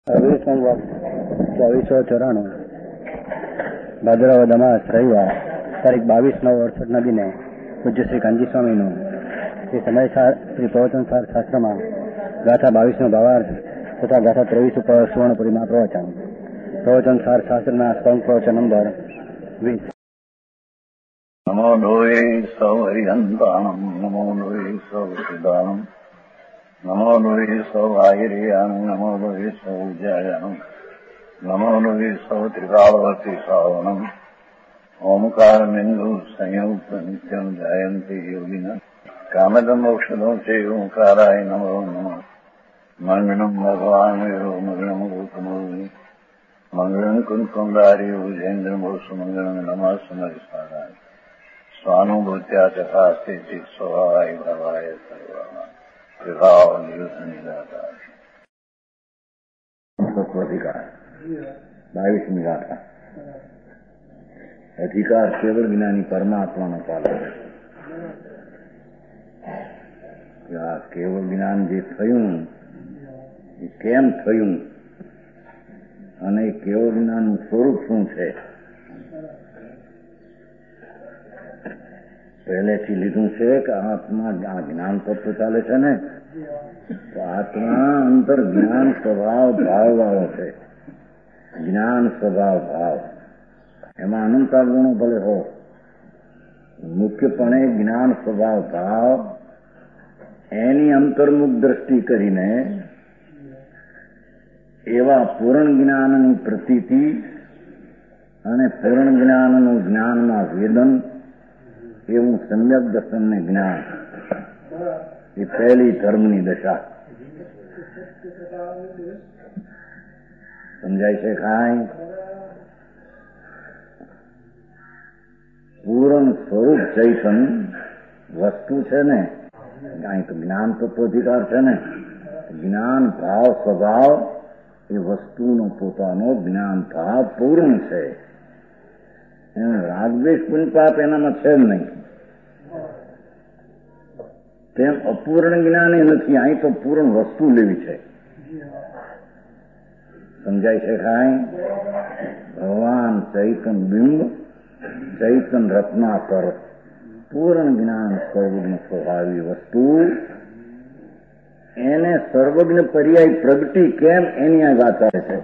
સંવત 2494 ભાદરવદ અમાસ રવિવાર તારીખ 22/9/68 દિને પૂજ્ય શ્રી કાનજી સ્વામીનું શ્રી સમય શ્રી પ્રવચન સાર શાસ્ત્રમાં ગાથા 22નો ભાવાર્થ તથા ગાથા 23 ઉપર સુવર્ણપુરીમાં પ્રવચન સાર શાસ્ત્રના સ્તંભ પ્રવચન નંબર 20. નમો લોહે સૌ હરિહંતાણમ નમો લોહે સૌ સિદ્ધાણમ નમો લોહે સૌ આયર્યાણમ નમો લોહે સૌ ઉજાયાણમ નમો લોહે સૌ ત્રિકાળવતી શ્રાવણમ ઓમકાર બિંદુ સંયુક્ત નિત્યમ જાયંતી યોગિના કામદમ ઔષધો છે ઓંકારાય નમો નમઃ મંગળમ ભગવાન વિરો મંગળમ ગૌતમોની મંગળમ કુંકુંડારી ઉજેન્દ્રમો સુમંગળમ નમઃ સમરિસ્વાદાય સ્વાનુભૂત્યા તથા સ્થિતિ સ્વભાવાય ભવાય સર્વમાં વિભાવ નિયુદ્ધ નિરાકાર. અધિકાર 22મી ગાથા. અધિકાર કેવળ જ્ઞાની પરમાત્માનો પાલક. આ કેવળ જ્ઞાન જે થયું એ કેમ થયું અને કેવળ જ્ઞાનનું સ્વરૂપ શું છે પહેલેથી લીધું છે કે આત્મા આ જ્ઞાન તત્વ ચાલે છે ને તો આત્મા અંતર જ્ઞાન સ્વભાવ ભાવ વાળો છે. જ્ઞાન સ્વભાવ ભાવ એમાં અનંતા ગુણો ભલે હો, મુખ્યપણે જ્ઞાન સ્વભાવ ભાવ એની અંતર્મુખ દ્રષ્ટિ કરીને એવા પૂર્ણ જ્ઞાનની પ્રતીતિ અને પૂર્ણ જ્ઞાનનું જ્ઞાનમાં વેદન એવું સમ્યક દર્શનને જ્ઞાન એ પહેલી ધર્મની દશા. સમજાય છે કાંઈ? પૂર્ણ સ્વરૂપ ચૈતન વસ્તુ છે ને, અહીં તો જ્ઞાન તત્વાધિકાર છે ને, જ્ઞાન ભાવ સ્વભાવ એ વસ્તુનો પોતાનો જ્ઞાન ભાવ પૂર્ણ છે. રાગદ્વેષ પુણ્યપાપ એનામાં છે જ નહીં. તેમ અપૂર્ણ જ્ઞાન એ નથી, અહીં તો પૂર્ણ વસ્તુ લેવી છે. સમજાય છે કાંઈ? ભગવાન ચૈતન બિંબ ચૈતન રત્નાકર પૂર્ણ જ્ઞાન સર્વજ્ઞ સ્વભાવી વસ્તુ એને સર્વજ્ઞ પર્યાય પ્રગટી કેમ એની આ ગાથા છે.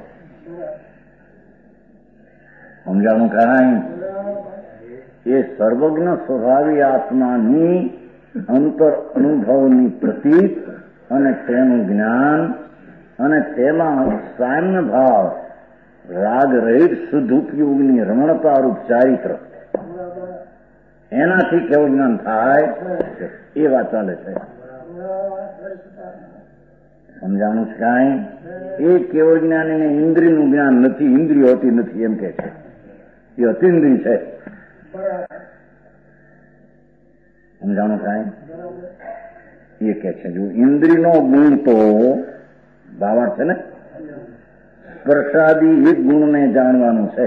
સમજાણું કાંઈ? એ સર્વજ્ઞ સ્વભાવી આત્માની અંતર અનુભવની પ્રતીત અને તેનું જ્ઞાન અને તેમાં સામ્ય ભાવ રાગ રહિત શુદ્ધ ઉપયોગની રમણતારૂપ ચારિત્ર એનાથી કેવું જ્ઞાન થાય એ વાત ચાલે છે. સમજાણું છે કાંઈ? એ કેવળ જ્ઞાન એને ઇન્દ્રિયનું જ્ઞાન નથી, ઇન્દ્રિય હોતી નથી એમ કે છે. એ અતિન્દ્રિય છે. સમજાણું કાંઈ? એ કે છે જો ઇન્દ્રિયનો ગુણ તો ભાવાર્થ છે ને, સ્પર્શાદી એક ગુણને જાણવાનું છે.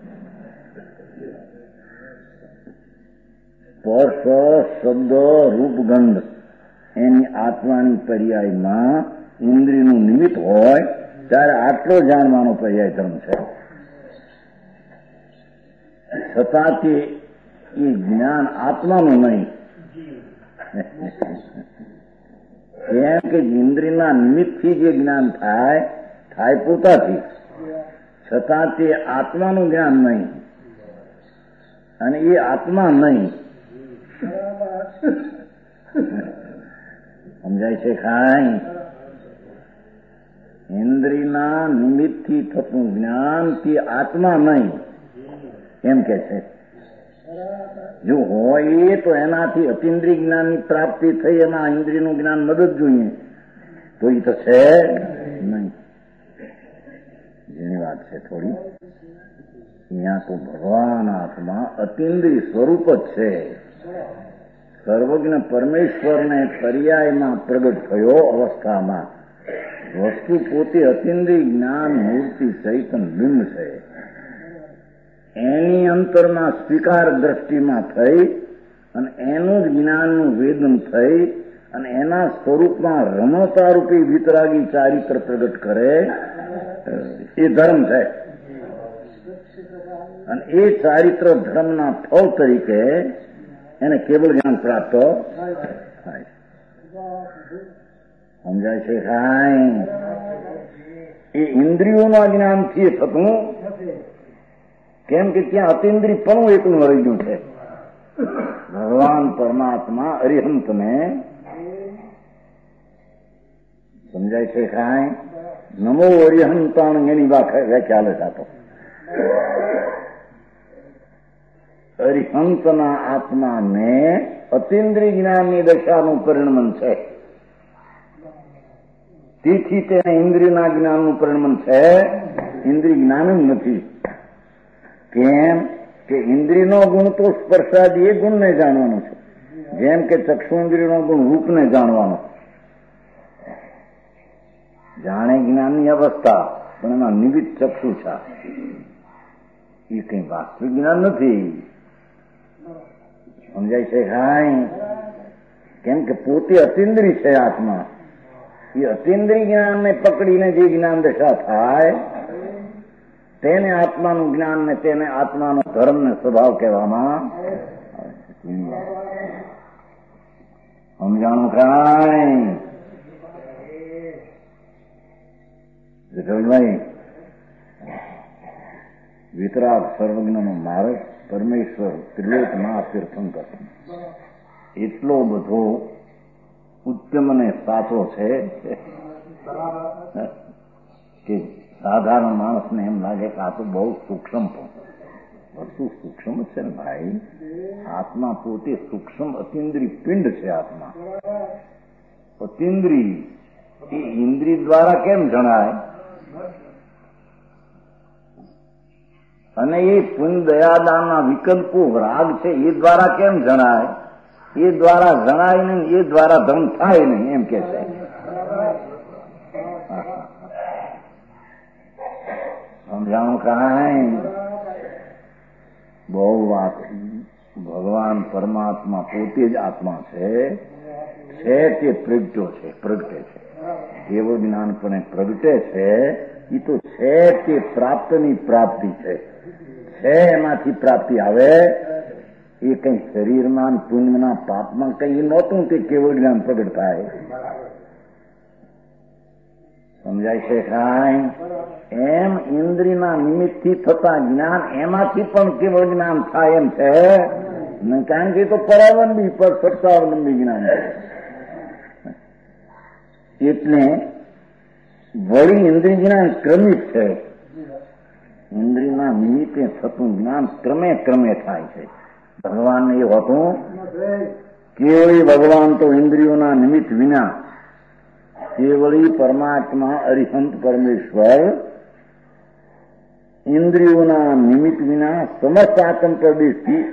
સ્પર્શ શબ્દ રૂપ ગંધ એની આત્માની પર્યાયમાં ઇન્દ્રિયનું નિમિત્ત હોય ત્યારે આટલો જાણવાનો પર્યાય ધર્મ છે. છતાં તે એ જ્ઞાન આત્માનું નહીં. કેમ કે ઇન્દ્રિયના નિમિત્તથી જે જ્ઞાન થાય પોતાથી, છતાં તે આત્માનું જ્ઞાન નહીં અને એ આત્મા નહીં. સમજાય છે કાંઈ? ઇન્દ્રિયના નિમિત્તથી થતું જ્ઞાન તે આત્મા નહીં એમ કે છે. જો હોય તો એનાથી અતિન્દ્રિય જ્ઞાનની પ્રાપ્તિ થઈ, એમાં ઇન્દ્રિયનું જ્ઞાન મદદ જોઈએ, તો એ તો છે નહીં. જેની વાત છે થોડી, અહીંયા તો ભગવાન આત્મા અતિન્દ્રિય સ્વરૂપ જ છે. સર્વજ્ઞ પરમેશ્વરને પર્યાયમાં પ્રગટ થયો અવસ્થામાં વસ્તુ પોતે અતિન્દ્રિય જ્ઞાન મૂર્તિ ચૈતન બિંબ છે. એની અંતરમાં સ્વીકાર દ્રષ્ટિમાં થઈ અને એનું જ જ્ઞાનનું વેદન થઈ અને એના સ્વરૂપમાં રમણતારૂપી વિતરાગી ચારિત્ર પ્રગટ કરે એ ધર્મ છે. અને એ ચારિત્ર ધર્મના ફળ તરીકે એને કેવળ જ્ઞાન પ્રાપ્ત થાય. સમજાય છે? કાંઈ એ ઇન્દ્રિયોના જ્ઞાનથી થતું, કેમ કે ત્યાં અતિન્દ્રિયપણું એકલું રહી ગયું છે. ભગવાન પરમાત્મા અરિહંતને સમજાય છે? કાંઈ નમો અરિહંતાણ એની વ્યાખ્યા લે થતો. અરિહંતના આત્માને અતિન્દ્રિય જ્ઞાનની દશાનું પરિણમન છે. તેથી તેને ઇન્દ્રિયના જ્ઞાનનું પરિણમન છે, ઇન્દ્રિય જ્ઞાન જ નથી. કેમ કે ઇન્દ્રિયનો ગુણ તો સ્પર્શાદી એ ગુણને જાણવાનો છે, જેમ કે ચક્ષુન્દ્રિયનો ગુણ રૂપને જાણવાનો. જાણે જ્ઞાનની અવસ્થા, પણ એમાં નિમિત્ત ચક્ષુ છે. એ કઈ વાસ્તવિક જ્ઞાન નથી. સમજાય છે? કાંઈ કેમ કે પોતે અતિન્દ્રિય છે આત્મા. એ અતિન્દ્રિય જ્ઞાનને પકડીને જે જ્ઞાન દશા થાય તેને આત્માનું જ્ઞાન ને તેને આત્માનો ધર્મ ને સ્વભાવ કહેવામાં સમજાણું? કાંઈ ભાઈ વિતરાગ સર્વજ્ઞનો માર્ગ પરમેશ્વર ત્રિલોકમાં તીર્થંકર એટલો બધો ઉત્તમ અને સાચો છે કે સાધારણ માણસને એમ લાગે કે આ તો બહુ સૂક્ષ્મ વસ્તુ. સૂક્ષ્મ છે ને ભાઈ, આત્મા પોતે સૂક્ષ્મ અતિન્દ્રિય પિંડ છે. આત્મા અતિન્દ્રિય એ ઇન્દ્રિય દ્વારા કેમ જણાય? અને એ પુણ્ય દયાદાનના વિકલ્પો રાગ છે એ દ્વારા કેમ જણાય? એ દ્વારા જણાય નહીં, એ દ્વારા ધર્મ થાય નહીં, એમ કે છે. સમજાણું? કાંઈ બહુ વાત. ભગવાન પરમાત્મા પોતે જ આત્મા છે તે પ્રગટ્યો છે, પ્રગટે છે. કેવળ જ્ઞાનપણે પ્રગટે છે. એ તો છે તે પ્રાપ્તની પ્રાપ્તિ છે. એમાંથી પ્રાપ્તિ આવે. એ કઈ શરીરમાં પુણ્યના પાપમાં કઈ નહોતું, તે કેવળ જ્ઞાન પ્રગટ થાય. સમજાય છે? કાંઈ એમ ઇન્દ્રિયના નિમિત્તથી થતા જ્ઞાન એમાંથી પણ કેવળ જ્ઞાન થાય એમ છે. કારણ કે તો પરાવલંબી પર સત્તાવલંબી જ્ઞાન છે. એટલે વળી ઇન્દ્રિય જ્ઞાન ક્રમિક છે. ઇન્દ્રિયના નિમિત્તે થતું જ્ઞાન ક્રમે ક્રમે થાય છે. ભગવાનને એ હોતું કેવળી ભગવાન તો ઇન્દ્રિયોના નિમિત્ત વિના, કેવળી પરમાત્મા અરિહંત પરમેશ્વર ઇન્દ્રિયોના નિમિત્ત વિના સમસ્ત આત્મ પ્રદેશથી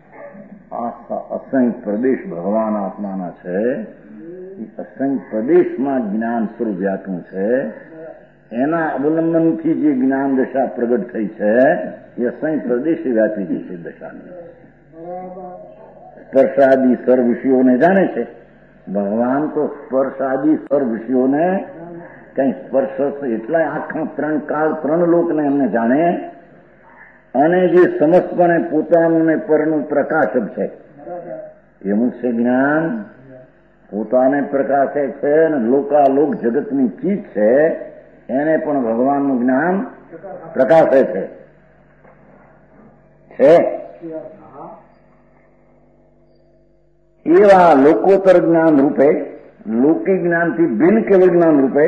અસંખ્ય પ્રદેશ ભગવાન આત્માના છે. અસંખ્ય પ્રદેશમાં જ્ઞાન સ્વરૂપ વ્યાપનું છે. એના અવલંબનથી જે જ્ઞાન દશા પ્રગટ થઈ છે એ અસંખ્ય પ્રદેશે વ્યાપી ગઈ છે દશાની. સ્પર્શાદી સર્વ વિષયોને જાણે છે ભગવાન. તો સ્પર્શાદી સર્વ વિષયોને કઈ સ્પર્શ એટલા આખા ત્રણ કાળ ત્રણ લોકને એમને જાણે. અને જે સમસ્તપણે પોતાનું ને પરનું પ્રકાશક છે એવું છે જ્ઞાન. પોતાને પ્રકાશે છે અને લોકાલોક જગતની ચીજ છે એને પણ ભગવાનનું જ્ઞાન પ્રકાશે છે. એવા લોકોત્તર જ્ઞાન રૂપે, લૌકિક જ્ઞાનથી ભિન્ન કેવળ જ્ઞાન રૂપે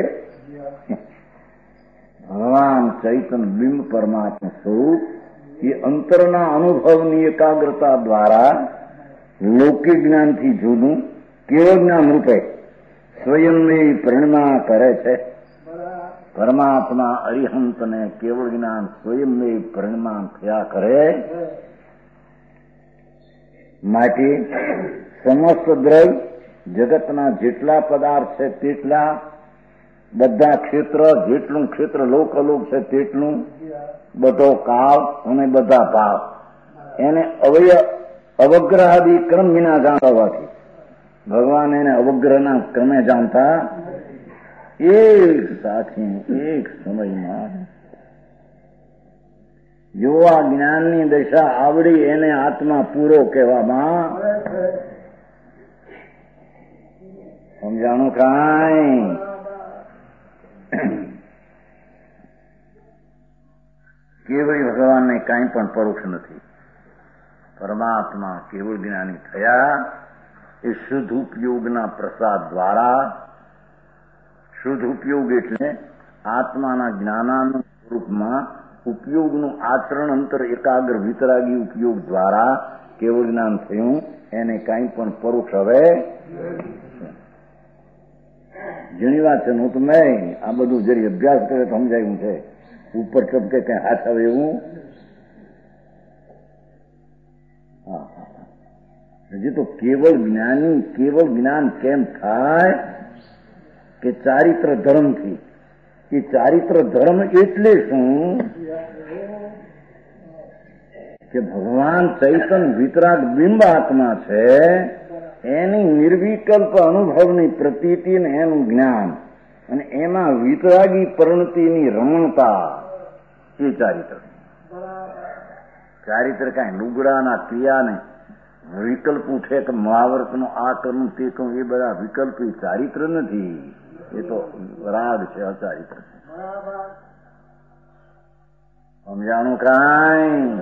ભગવાન ચૈતન્ય બિંબ પરમાત્મા સ્વરૂપ એ અંતરના અનુભવની એકાગ્રતા દ્વારા લૌકિક જ્ઞાનથી જુદું કેવળ જ્ઞાન રૂપે સ્વયંને પરિણમા કરે છે. પરમાત્મા અરિહંતને કેવળ જ્ઞાન સ્વયંને પરિણમા થયા કરે. માટે સમસ્ત દ્રવ્ય જગતના જેટલા પદાર્થ છે તેટલા, બધા ક્ષેત્ર જેટલું ક્ષેત્ર લોક છે તેટલું, બધો કાળ અને બધા ભાવ એને અવગ્રહાદી ક્રમ વિના જાણતા હોવાથી ભગવાન એને અવગ્રહના ક્રમે જાણતા. એક સાથે એક સમયમાં જો આ જ્ઞાનની દશા આવડી એને આત્મા પૂરો કહેવામાં સમજાણું કાંઈ? કેવળી ભગવાનને કાંઈ પણ પરોક્ષ નથી. પરમાત્મા કેવળ જ્ઞાની થયા એ શુદ્ધ ઉપયોગના પ્રસાદ દ્વારા. શુદ્ધ ઉપયોગ એટલે આત્માના જ્ઞાનાનું સ્વરૂપમાં ઉપયોગનું આચરણ અંતર એકાગ્ર વિતરાગી ઉપયોગ દ્વારા કેવળ જ્ઞાન થયું. એને કાંઈ પણ પરોક્ષ હવે જેની વાત છે. હું તો નહીં આ બધું જરી અભ્યાસ કરે તો સમજાયું છે. ઉપર ચપકે કઈ હાથ આવે એવું હજી તો કેવળ જ્ઞાની કેવળ જ્ઞાન કેમ થાય કે ચારિત્ર ધર્મથી. એ ચારિત્ર ધર્મ એટલે શું કે ભગવાન ચૈતન વિતરાગ બિંબ આત્મા છે એની નિર્વિકલ્પ અનુભવની પ્રતીતિ ને એનું જ્ઞાન અને એમાં વિતરાગી પરિણતિની રમણતા એ ચારિત્ર. ચારિત્ર કાંઈ લુગડાના ક્રિયાને વિકલ્પ છે કે મહાવર્તનો આ કરું તે કરું એ બધા વિકલ્પ ચારિત્ર નથી. એ તો રાગ છે, અચારિત્ર છે. સમજાણું કાંઈ?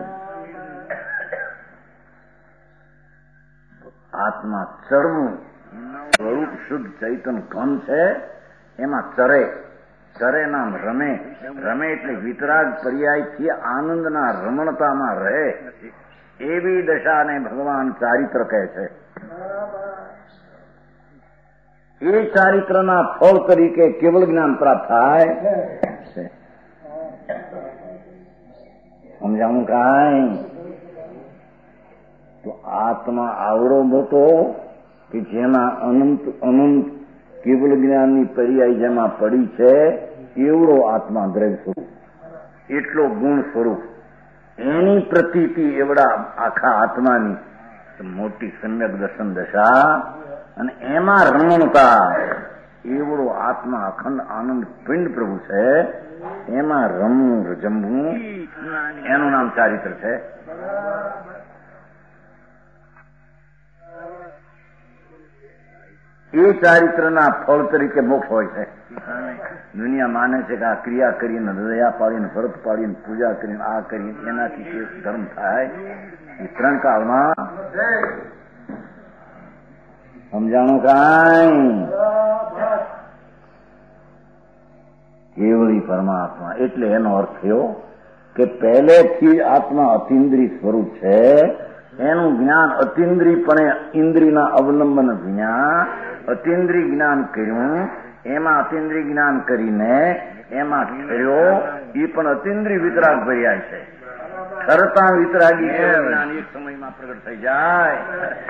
આત્મા ચરવું સ્વરૂપ શુદ્ધ ચૈતન ઘન છે. એમાં ચરે ચરે નામ રમે. રમે એટલે વિતરાગ પર્યાયથી આનંદના રમણતામાં રહે. એવી દશાને ભગવાન ચારિત્ર કહે છે. એ ચારિત્રના ફળ તરીકે કેવળ જ્ઞાન પ્રાપ્ત થાય છે. સમજાવું કાંઈ? તો આત્મા આવડો મોટો કે જેના અનંત અનંત કેવળ જ્ઞાનની પર્યાય જેમાં પડી છે એવડો આત્મા દ્રવ્ય સ્વરૂપ, એટલો ગુણ સ્વરૂપ, એની પ્રતીતિ એવડા આખા આત્માની મોટી સમ્યક દર્શન દશા અને એમાં રમણતા એવડો આત્મા અખંડ આનંદ પિંડ પ્રભુ છે. એમાં રમવું જમવું એનું નામ ચારિત્ર છે. એ ચારિત્રના ફળ તરીકે મોક્ષ હોય છે. દુનિયા માને છે કે આ ક્રિયા કરીને દયા પાડીને વ્રત પાડીને પૂજા કરીને આ કરીને એનાથી કે ધર્મ થાય. એ ત્રણ કાળમાં સમજાણું કાંઈ? કેવળી પરમાત્મા એટલે એનો અર્થ થયો કે પહેલેથી આત્મા અતિન્દ્રિય સ્વરૂપ છે. એનું જ્ઞાન અતિન્દ્રિયપણે ઇન્દ્રિયના અવલંબન વિના અતિન્દ્રિય જ્ઞાન કર્યું. એમાં અતિન્દ્રિય જ્ઞાન કરીને એમાં ઠર્યો. એ પણ અતિન્દ્રિય વિતરાગ પર્યાય છે. ઠરતા વિતરાગી જ્ઞાન એક સમયમાં પ્રગટ થઈ જાય.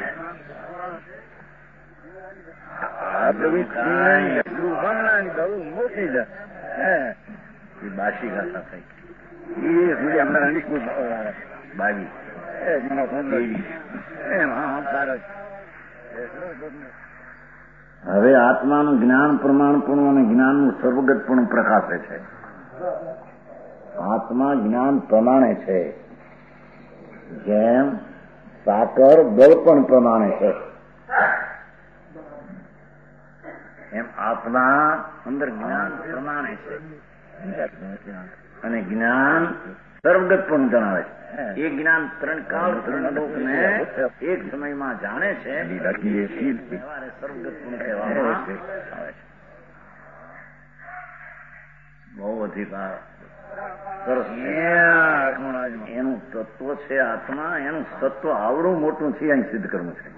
બાસી ગાથા થઈ બાવી. હવે આત્માનું જ્ઞાન પ્રમાણપણું અને જ્ઞાનનું સર્વગતપણું પ્રકાશે છે. આત્મા જ્ઞાન પ્રમાણે છે જેમ સાકર દળપણ પ્રમાણે છે. એમ આત્મા અંદર જ્ઞાન પ્રમાણે છે અને જ્ઞાન સર્વગતપણું જણાવે છે. એ જ્ઞાન ત્રણ કાળ ત્રણ લોકને એક સમયમાં જાણે છે. સર્વગતપણું કહેવામાં આવે છે. બહુ અધિકાર સરસ. એનું તત્વ છે આત્મા. એનું તત્વ આવડું મોટું છે. અહીં સિદ્ધ કરવું છે.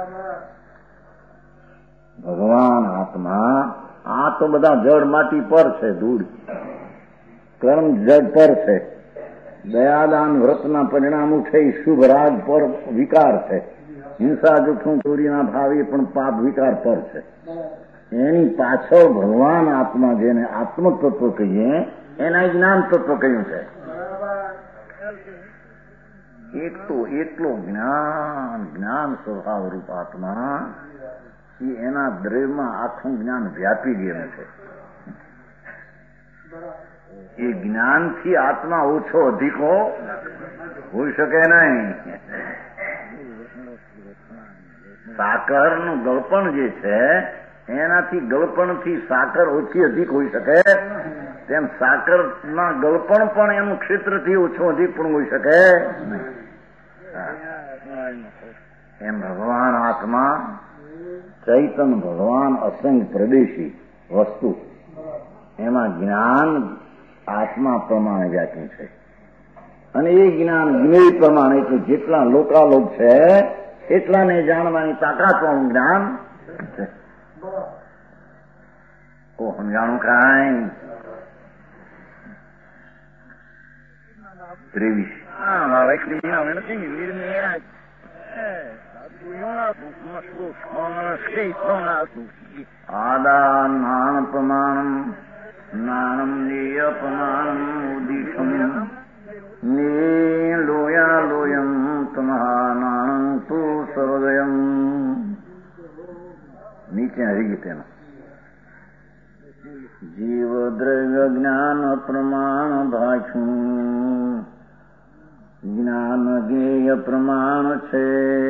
ભગવાન આત્મા આ તો બધા જળ માટી પર છે. ધૂળ કર્મ જળ પર છે. દયાદાન વ્રતના પરિણામો છે. શુભ રાગ પર વિકાર છે. હિંસા જુઠ્ઠું ચોરીના ભાવ એ પણ પાપ વિકાર પર છે. એની પાછળ ભગવાન આત્મા જેને આત્મ તત્વ કહીએ એના જ્ઞાન તત્વ કહ્યું છે. એક તો એટલો જ્ઞાન સ્વભાવ રૂપ આત્મા એ એના દ્રવ્યમાં આખું જ્ઞાન વ્યાપી ગયેલું છે. એ જ્ઞાનથી આત્મા ઓછો અધિકો હોઈ શકે નહીં. સાકરનું ગળપણ જે છે એનાથી ગળપણથી સાકર ઓછી અધિક હોઈ શકે, તેમ સાકરના ગળપણ પણ એનું ક્ષેત્રથી ઓછો અધિક પણ હોઈ શકે. એમ ભગવાન આત્મા ચૈતન ભગવાન અસંગ પ્રદેશી વસ્તુ, એમાં જ્ઞાન આત્મા પ્રમાણે વ્યાખ્યા છે. અને એ જ્ઞાન જ્ઞેય પ્રમાણે એટલે જેટલા લોકાલોક છે એટલાને જાણવાની તાકાતવાળું જ્ઞાન છે. સમજાણું કાંઈ? 23 આદા નાણ પ્રમાણમ નાણમ નેય પ્રમાણમ ઉદિશમ ને લોયા લોયમ તમહા નાણં તુ સર્વદયમ. નીચે હરી ગઈ તેનો જીવ દ્રવ્ય જ્ઞાન પ્રમાણ ભાષું જ્ઞાન જ્ઞેય પ્રમાણ છે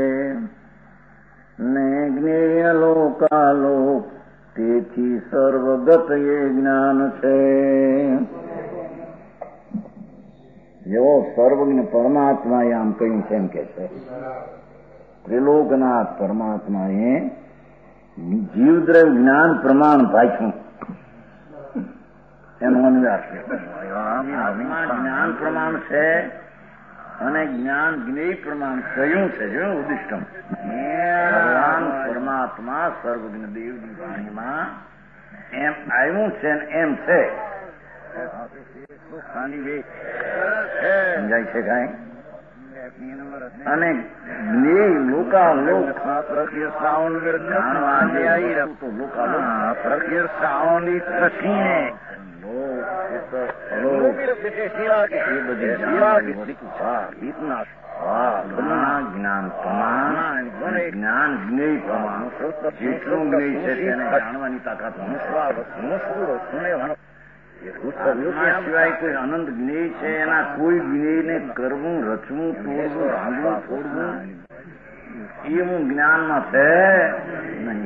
ને જ્ઞેય લોકાલોક તેથી સર્વગત એ જ્ઞાન છે. જેવો સર્વજ્ઞ પરમાત્માએ આમ કહ્યું છે એમ કે છે ત્રિલોકનાથ પરમાત્માએ જીવદ્રવ્ય જ્ઞાન પ્રમાણ ભાષું એનું અનુવાદ છે. જ્ઞાન પ્રમાણ છે અને જ્ઞાન જ્ઞેય પ્રમાણ કહ્યું છે. જો ઉદિષ્ટમ ભગવાન પરમાત્મા સર્વજ્ઞ દેવની વાણીમાં એમ આવ્યું છે એમ છે. સમજાય છે કઈ? અને જ્ઞેય લોકાલોક પ્રકીર્ષાઓની કઠીને જ્ઞાન પ્રમાણ જ્ઞાન જ્ઞેય પ્રમાણ જેટલું જ્ઞેય છે તેને જાણવાની તાકાત સિવાય કોઈ અનંત જ્ઞેય છે એના કોઈ જ્ઞેયને કરવું, રચવું, તોડવું, ભાંગવું, ફોડવું એવું જ્ઞાનમાં છે નહીં.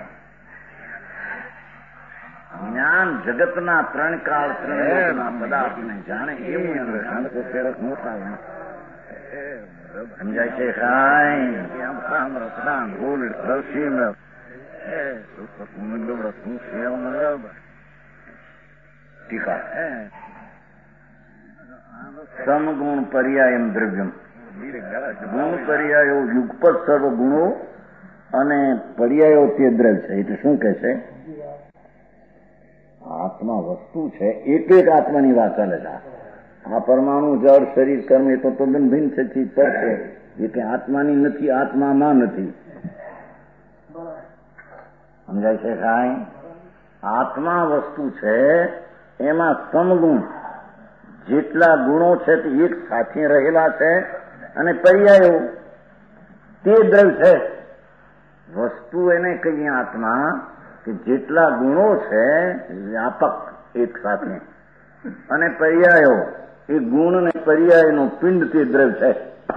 જ્ઞાન જગતના ત્રણ કાળ ત્રણ પદાર્થને જાણે એવું સમજાય છે. ટીકા સમગુણ પર્યાયમ દ્રવ્યમ. ગુણ પર્યાયો યુગપત સર્વ ગુણો અને પર્યાયો તે દ્રવ્ય છે. એટલે શું કે છે? આત્મા વસ્તુ છે, એક એક આત્માની વાત ચાલે છે. આ પરમાણુ જળ શરીર કર્મ એ તો તદ્દન ભિન્ન છે, પર છે. એ કે આત્માની નથી, આત્મામાં નથી. સમજાય છે કાંઈ? આત્મા વસ્તુ છે એમાં સમગુણ જેટલા ગુણો છે તે એક સાથે રહેલા છે અને પર્યાયો તે દ્રવ્ય છે. વસ્તુ એને કહીએ આત્મા કે જેટલા ગુણો છે વ્યાપક એક સાથે અને પર્યાયો એ ગુણ ને પર્યાયનો પિંડ તે દ્રવ્ય છે.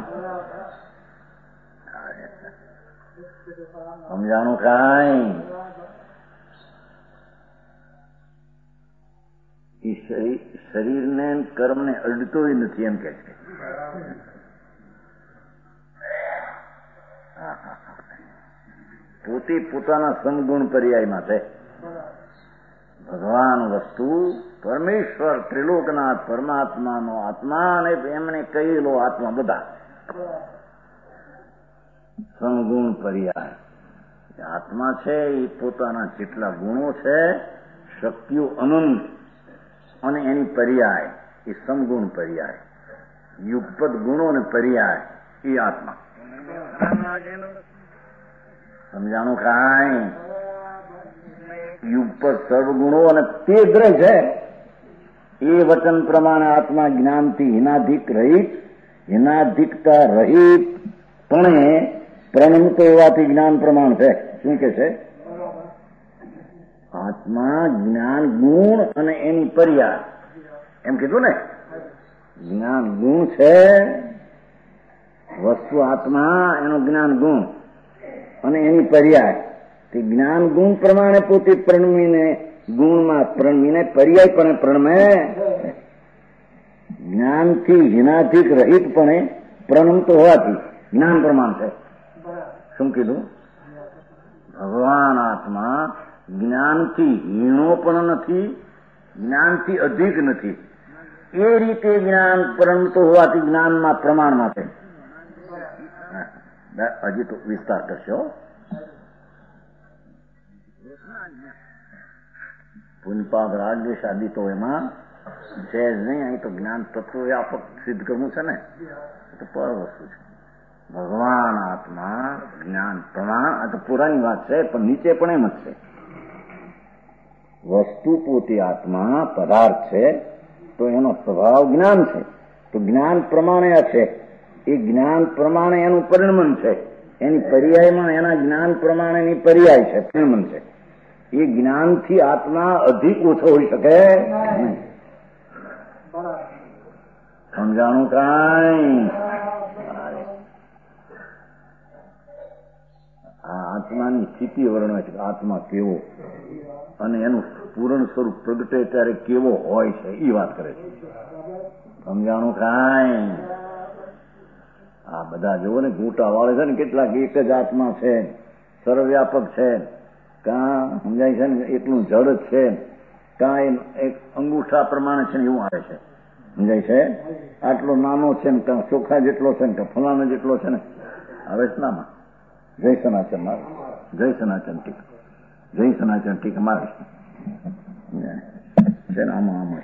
સમજાણું કાંઈ? એ શરીરને કર્મને અડતો નથી એમ કે છે. પોતે પોતાના સમગુણ પર્યાયમાં છે. ભગવાન વસ્તુ પરમેશ્વર ત્રિલોકનાથ પરમાત્માનો આત્મા અને એમણે કહેલો આત્મા બધા સમગુણ પર્યાય. આત્મા છે એ પોતાના જેટલા ગુણો છે, શક્તિઓ અનંત અને એની પર્યાય એ સમગુણ પર્યાય. યુગપત ગુણો અને પર્યાય એ આત્મા. સમજાણું કાંઈ? યુગપત સર્વગુણો અને તે દ્રવ્ય છે એ વચન પ્રમાણે આત્મા જ્ઞાનથી હિનાધિક રહિત, હિનાધિકતા રહિત પણ પ્રણમત હોવાથી જ્ઞાન પ્રમાણ છે. શું કે છે? આત્મા જ્ઞાન ગુણ અને એની પર્યાય એમ કીધું ને. જ્ઞાન ગુણ છે, વસ્તુ આત્મા એનો જ્ઞાન ગુણ અને એની પર્યાય. તે જ્ઞાન ગુણ પ્રમાણે પોતે પ્રણમીને ગુણમાં પ્રણમીને પર્યાયપણે પ્રણમે. જ્ઞાનથી હિનાધિક રહિતપણે પ્રણમતો હોવાથી જ્ઞાન પ્રમાણ છે. શું કીધું? ભગવાન આત્મા જ્ઞાનથી હીણો પણ નથી, જ્ઞાનથી અધિક નથી. એ રીતે જ્ઞાન પ્રણમતો હોવાથી જ્ઞાનમાં પ્રમાણમાં છે. હજી તો વિસ્તાર કરશો. પુનપાદ રાગદેશ આદિ તો એમાં છે જ નહીં. અહીં તો જ્ઞાન તત્વ વ્યાપક સિદ્ધ કરવું છે ને, તો પર વસ્તુ છે. ભગવાન આત્મા જ્ઞાન પ્રમાણ, આ તો પુરાની વાત છે, પણ નીચે પણ એમ જ છે. વસ્તુ પોતે આત્મા પદાર્થ છે, તો એનો સ્વભાવ જ્ઞાન છે. તો જ્ઞાન પ્રમાણે છે, એ જ્ઞાન પ્રમાણે એનું પરિણમન છે. એની પર્યાયમાં એના જ્ઞાન પ્રમાણેની પર્યાય છે, પરિણમન છે. એ જ્ઞાનથી આત્મા અધિક ઓછો હોઈ શકે નહીં. સમજાણું કાંઈ? આ આત્માની સ્થિતિ વર્ણવે છે. આત્મા કેવો અને એનું પૂર્ણ સ્વરૂપ પ્રગટે ત્યારે કેવો હોય છે, એ વાત કરે છે. સમજાણું કાંઈ? આ બધા જોવો ને, ગૂંટા વાળે છે ને, કેટલાક એક જ આત્મા છે, સર્વવ્યાપક છે, કાં સમજાય છે ને એટલું જડ જ છે, કાં એક અંગૂઠા પ્રમાણે છે ને એવું આવે છે. સમજાય છે? આટલો નાનો છે ને, કાં ચોખા જેટલો છે ને, કાં ફલાણા જેટલો છે ને, આવે છે નામાં. જય સનાતન મારે, જય સનાતન ટીકા, જય સનાતન ટીકા મારે છે ને. આમાં આમાં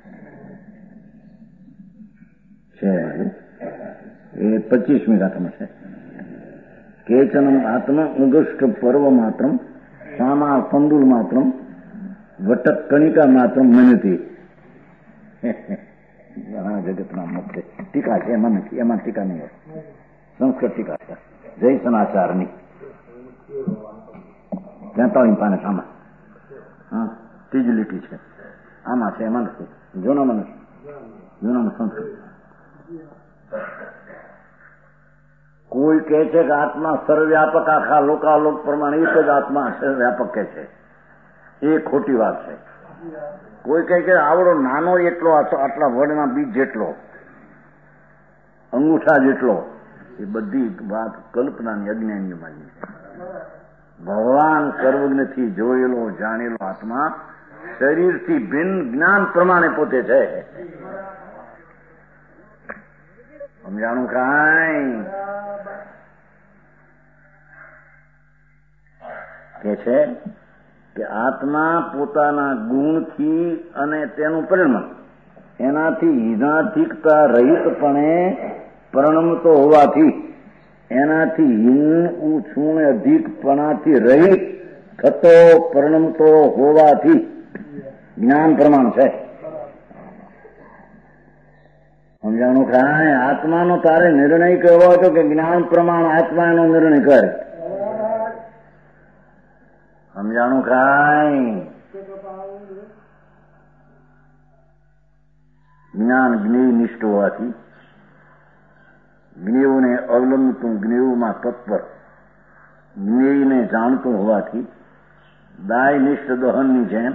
છે એ 25મી ગાથામાં છે. કેચનમ આત્મ ઉગષ્ટ પર્વ માત્રમ સામા કંદુલ માત્રમ વટક કણિકા માત્રમ મનતી. ઘણા જગતના મુખ્ય ટીકા છે, એમાં નથી, એમાં ટીકા નહીં હોય. સંસ્કૃત ટીકા છે જય સનાચારની 43 પાને આમાં. હા, ત્રીજી લીટી છે આમાં છે, એમાં નથી. જૂનામાં નથી, જૂનામાં સંસ્કૃત. કોઈ કહે છે કે આત્મા સર્વવ્યાપક, આખા લોકાલોક પ્રમાણે એક જ આત્મા સર્વવ્યાપક કહે છે, એ ખોટી વાત છે. કોઈ કહે કે આવડો નાનો એટલો, આટલા વડના બીજ જેટલો, અંગૂઠા જેટલો, એ બધી વાત કલ્પનાની, અજ્ઞાનીમાં છે. ભગવાન સર્વજ્ઞથી જોયેલો જાણેલો આત્મા શરીરથી ભિન્ન જ્ઞાન પ્રમાણે પોતે છે. સમજાણું કાંઈ? કે છે કે આત્મા પોતાના ગુણથી અને તેનું પરિણમન એનાથી હિનાધિકતા રહિતપણે પરિણમતો હોવાથી, એનાથી હિન ઊંચું અધિકપણાથી રહિત થતો પરિણમતો હોવાથી જ્ઞાન પ્રમાણ છે. સમજાણું કાંઈ? આત્માનો તારે નિર્ણય કરવો હતો કે જ્ઞાન પ્રમાણ આત્મા એનો નિર્ણય કરે. સમજાણું કાંઈ? જ્ઞાન જ્ઞેય નિષ્ઠ હોવાથી, જ્ઞેયને અવલંબતું, જ્ઞેયમાં તત્પર, જ્ઞેયને જાણતું હોવાથી દાય નિષ્ઠ દહનની જેમ,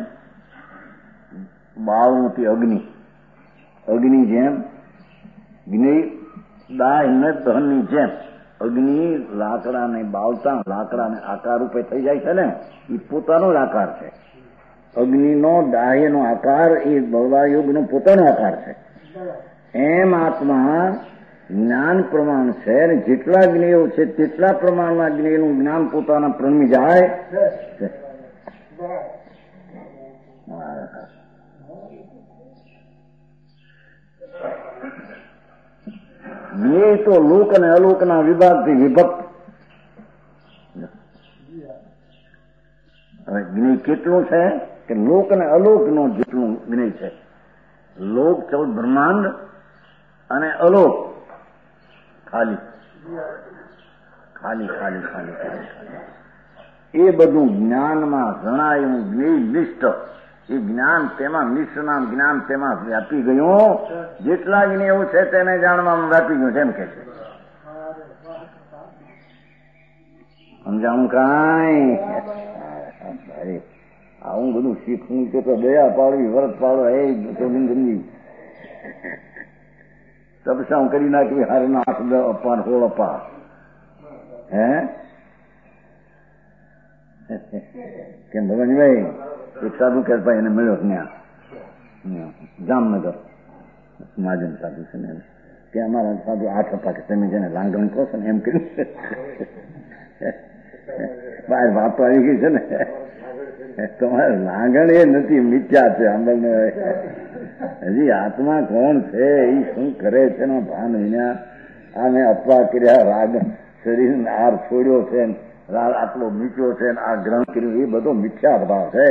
બાળમાંથી અગ્નિ જેમ, જ્ઞેય દાય ને દહનની જેમ અગ્નિ લાકડાને બાળતા લાકડાને આકાર રૂપે થઈ જાય છે ને, એ પોતાનો જ આકાર છે. અગ્નિનો દાહ્યનો આકાર એ બળવાયુગનો પોતાનો આકાર છે. એમ આત્મા જ્ઞાન પ્રમાણ છે, અને જેટલા જ્ઞેયો છે તેટલા પ્રમાણમાં જ્ઞેયનું જ્ઞાન પોતાના પ્રણમી જાય છે. જ્ઞેય તો લોક અને અલોકના વિભાગથી વિભક્ત. હવે જ્ઞેય કેટલું છે કે લોક અને અલોકનો જેટલું જ્ઞેય છે. લોક 14 બ્રહ્માંડ અને અલોક ખાલી. એ બધું જ્ઞાનમાં જણાયું જ્ઞેય નિષ્ઠ એ જ્ઞાન તેમાં મિશ્રનામ જ્ઞાન તેમાં વ્યાપી ગયું. જેટલા જ્ઞેય છે તેને જાણવામાં વ્યાપી ગયું તેમ કે છે. સમજાણું કાંઈ? આવું બધું શીખવું છે તો દયા પાડવી, વ્રત પાડો, એ ગોવિંદજી તપસાં કરી નાખવી, હારના 8 10 અપાર 16 અપાર. હે કેમ ભગવાનભાઈ? એક સાધુ કે ભાઈ એને મળ્યો ત્યાં જામનગર, મહાજન સાધુ છે ને, કે અમારા સાધુ 8 અપા કે તમે જેને લાંગણ કહો છો ને એમ કર્યું. બહાર વાત તો આવી ગઈ છે ને, તમારે લાંગણ એ નથી, મિથ્યા છે. આંબલને હજી આત્મા કોણ છે, એ શું કરે છે એનો ભાન વિના આ મેં અપવા કર્યા, રાગ શરીર આર છોડ્યો છે, આટલો મીચ્યો છે, આ ગ્રહણ કર્યું, એ બધો મિથ્યા ભાવ છે.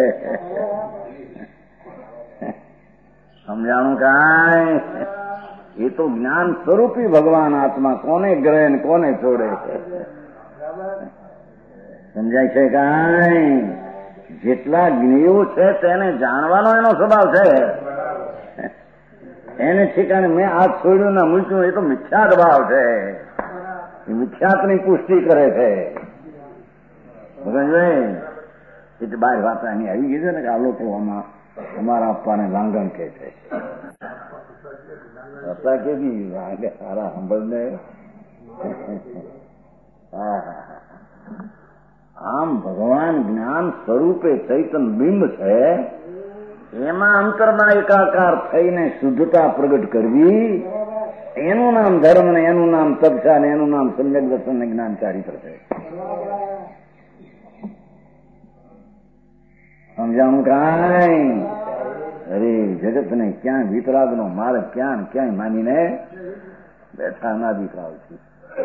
સમજાણું કાંઈ? એ તો જ્ઞાન સ્વરૂપી ભગવાન આત્મા કોને ગ્રહે ને કોને છોડે છે. સમજાય છે કાંઈ? જેટલા જ્ઞેયો છે તેને જાણવાનો એનો સ્વભાવ છે. એને ઠેકાણે મેં આ છોડ્યું ના મૂક્યું, એ તો મિથ્યાત ભાવ છે. એ મિથ્યાતની પુષ્ટિ કરે છે. એટલે બહાર વાત અહીં આવી ગઈ છે ને કે આ લોકો અમારા આપવાને લાંગણ કે છે. હતા કે સારા સાંભળને. આમ ભગવાન જ્ઞાન સ્વરૂપે ચૈતન બિંબ છે, એમાં અંતરમાં એકાકાર થઈને શુદ્ધતા પ્રગટ કરવી, એનું નામ ધર્મ ને એનું નામ તપસા ને એનું નામ સમ્યક દર્શન ને જ્ઞાન ચારિત્ર છે. સમજાણું કાંઈ? અરે જગત ને ક્યાં વિતરાગ નો માર્ગ ક્યાં ક્યાંય માનીને બેઠા ના દીકરાઓ છે.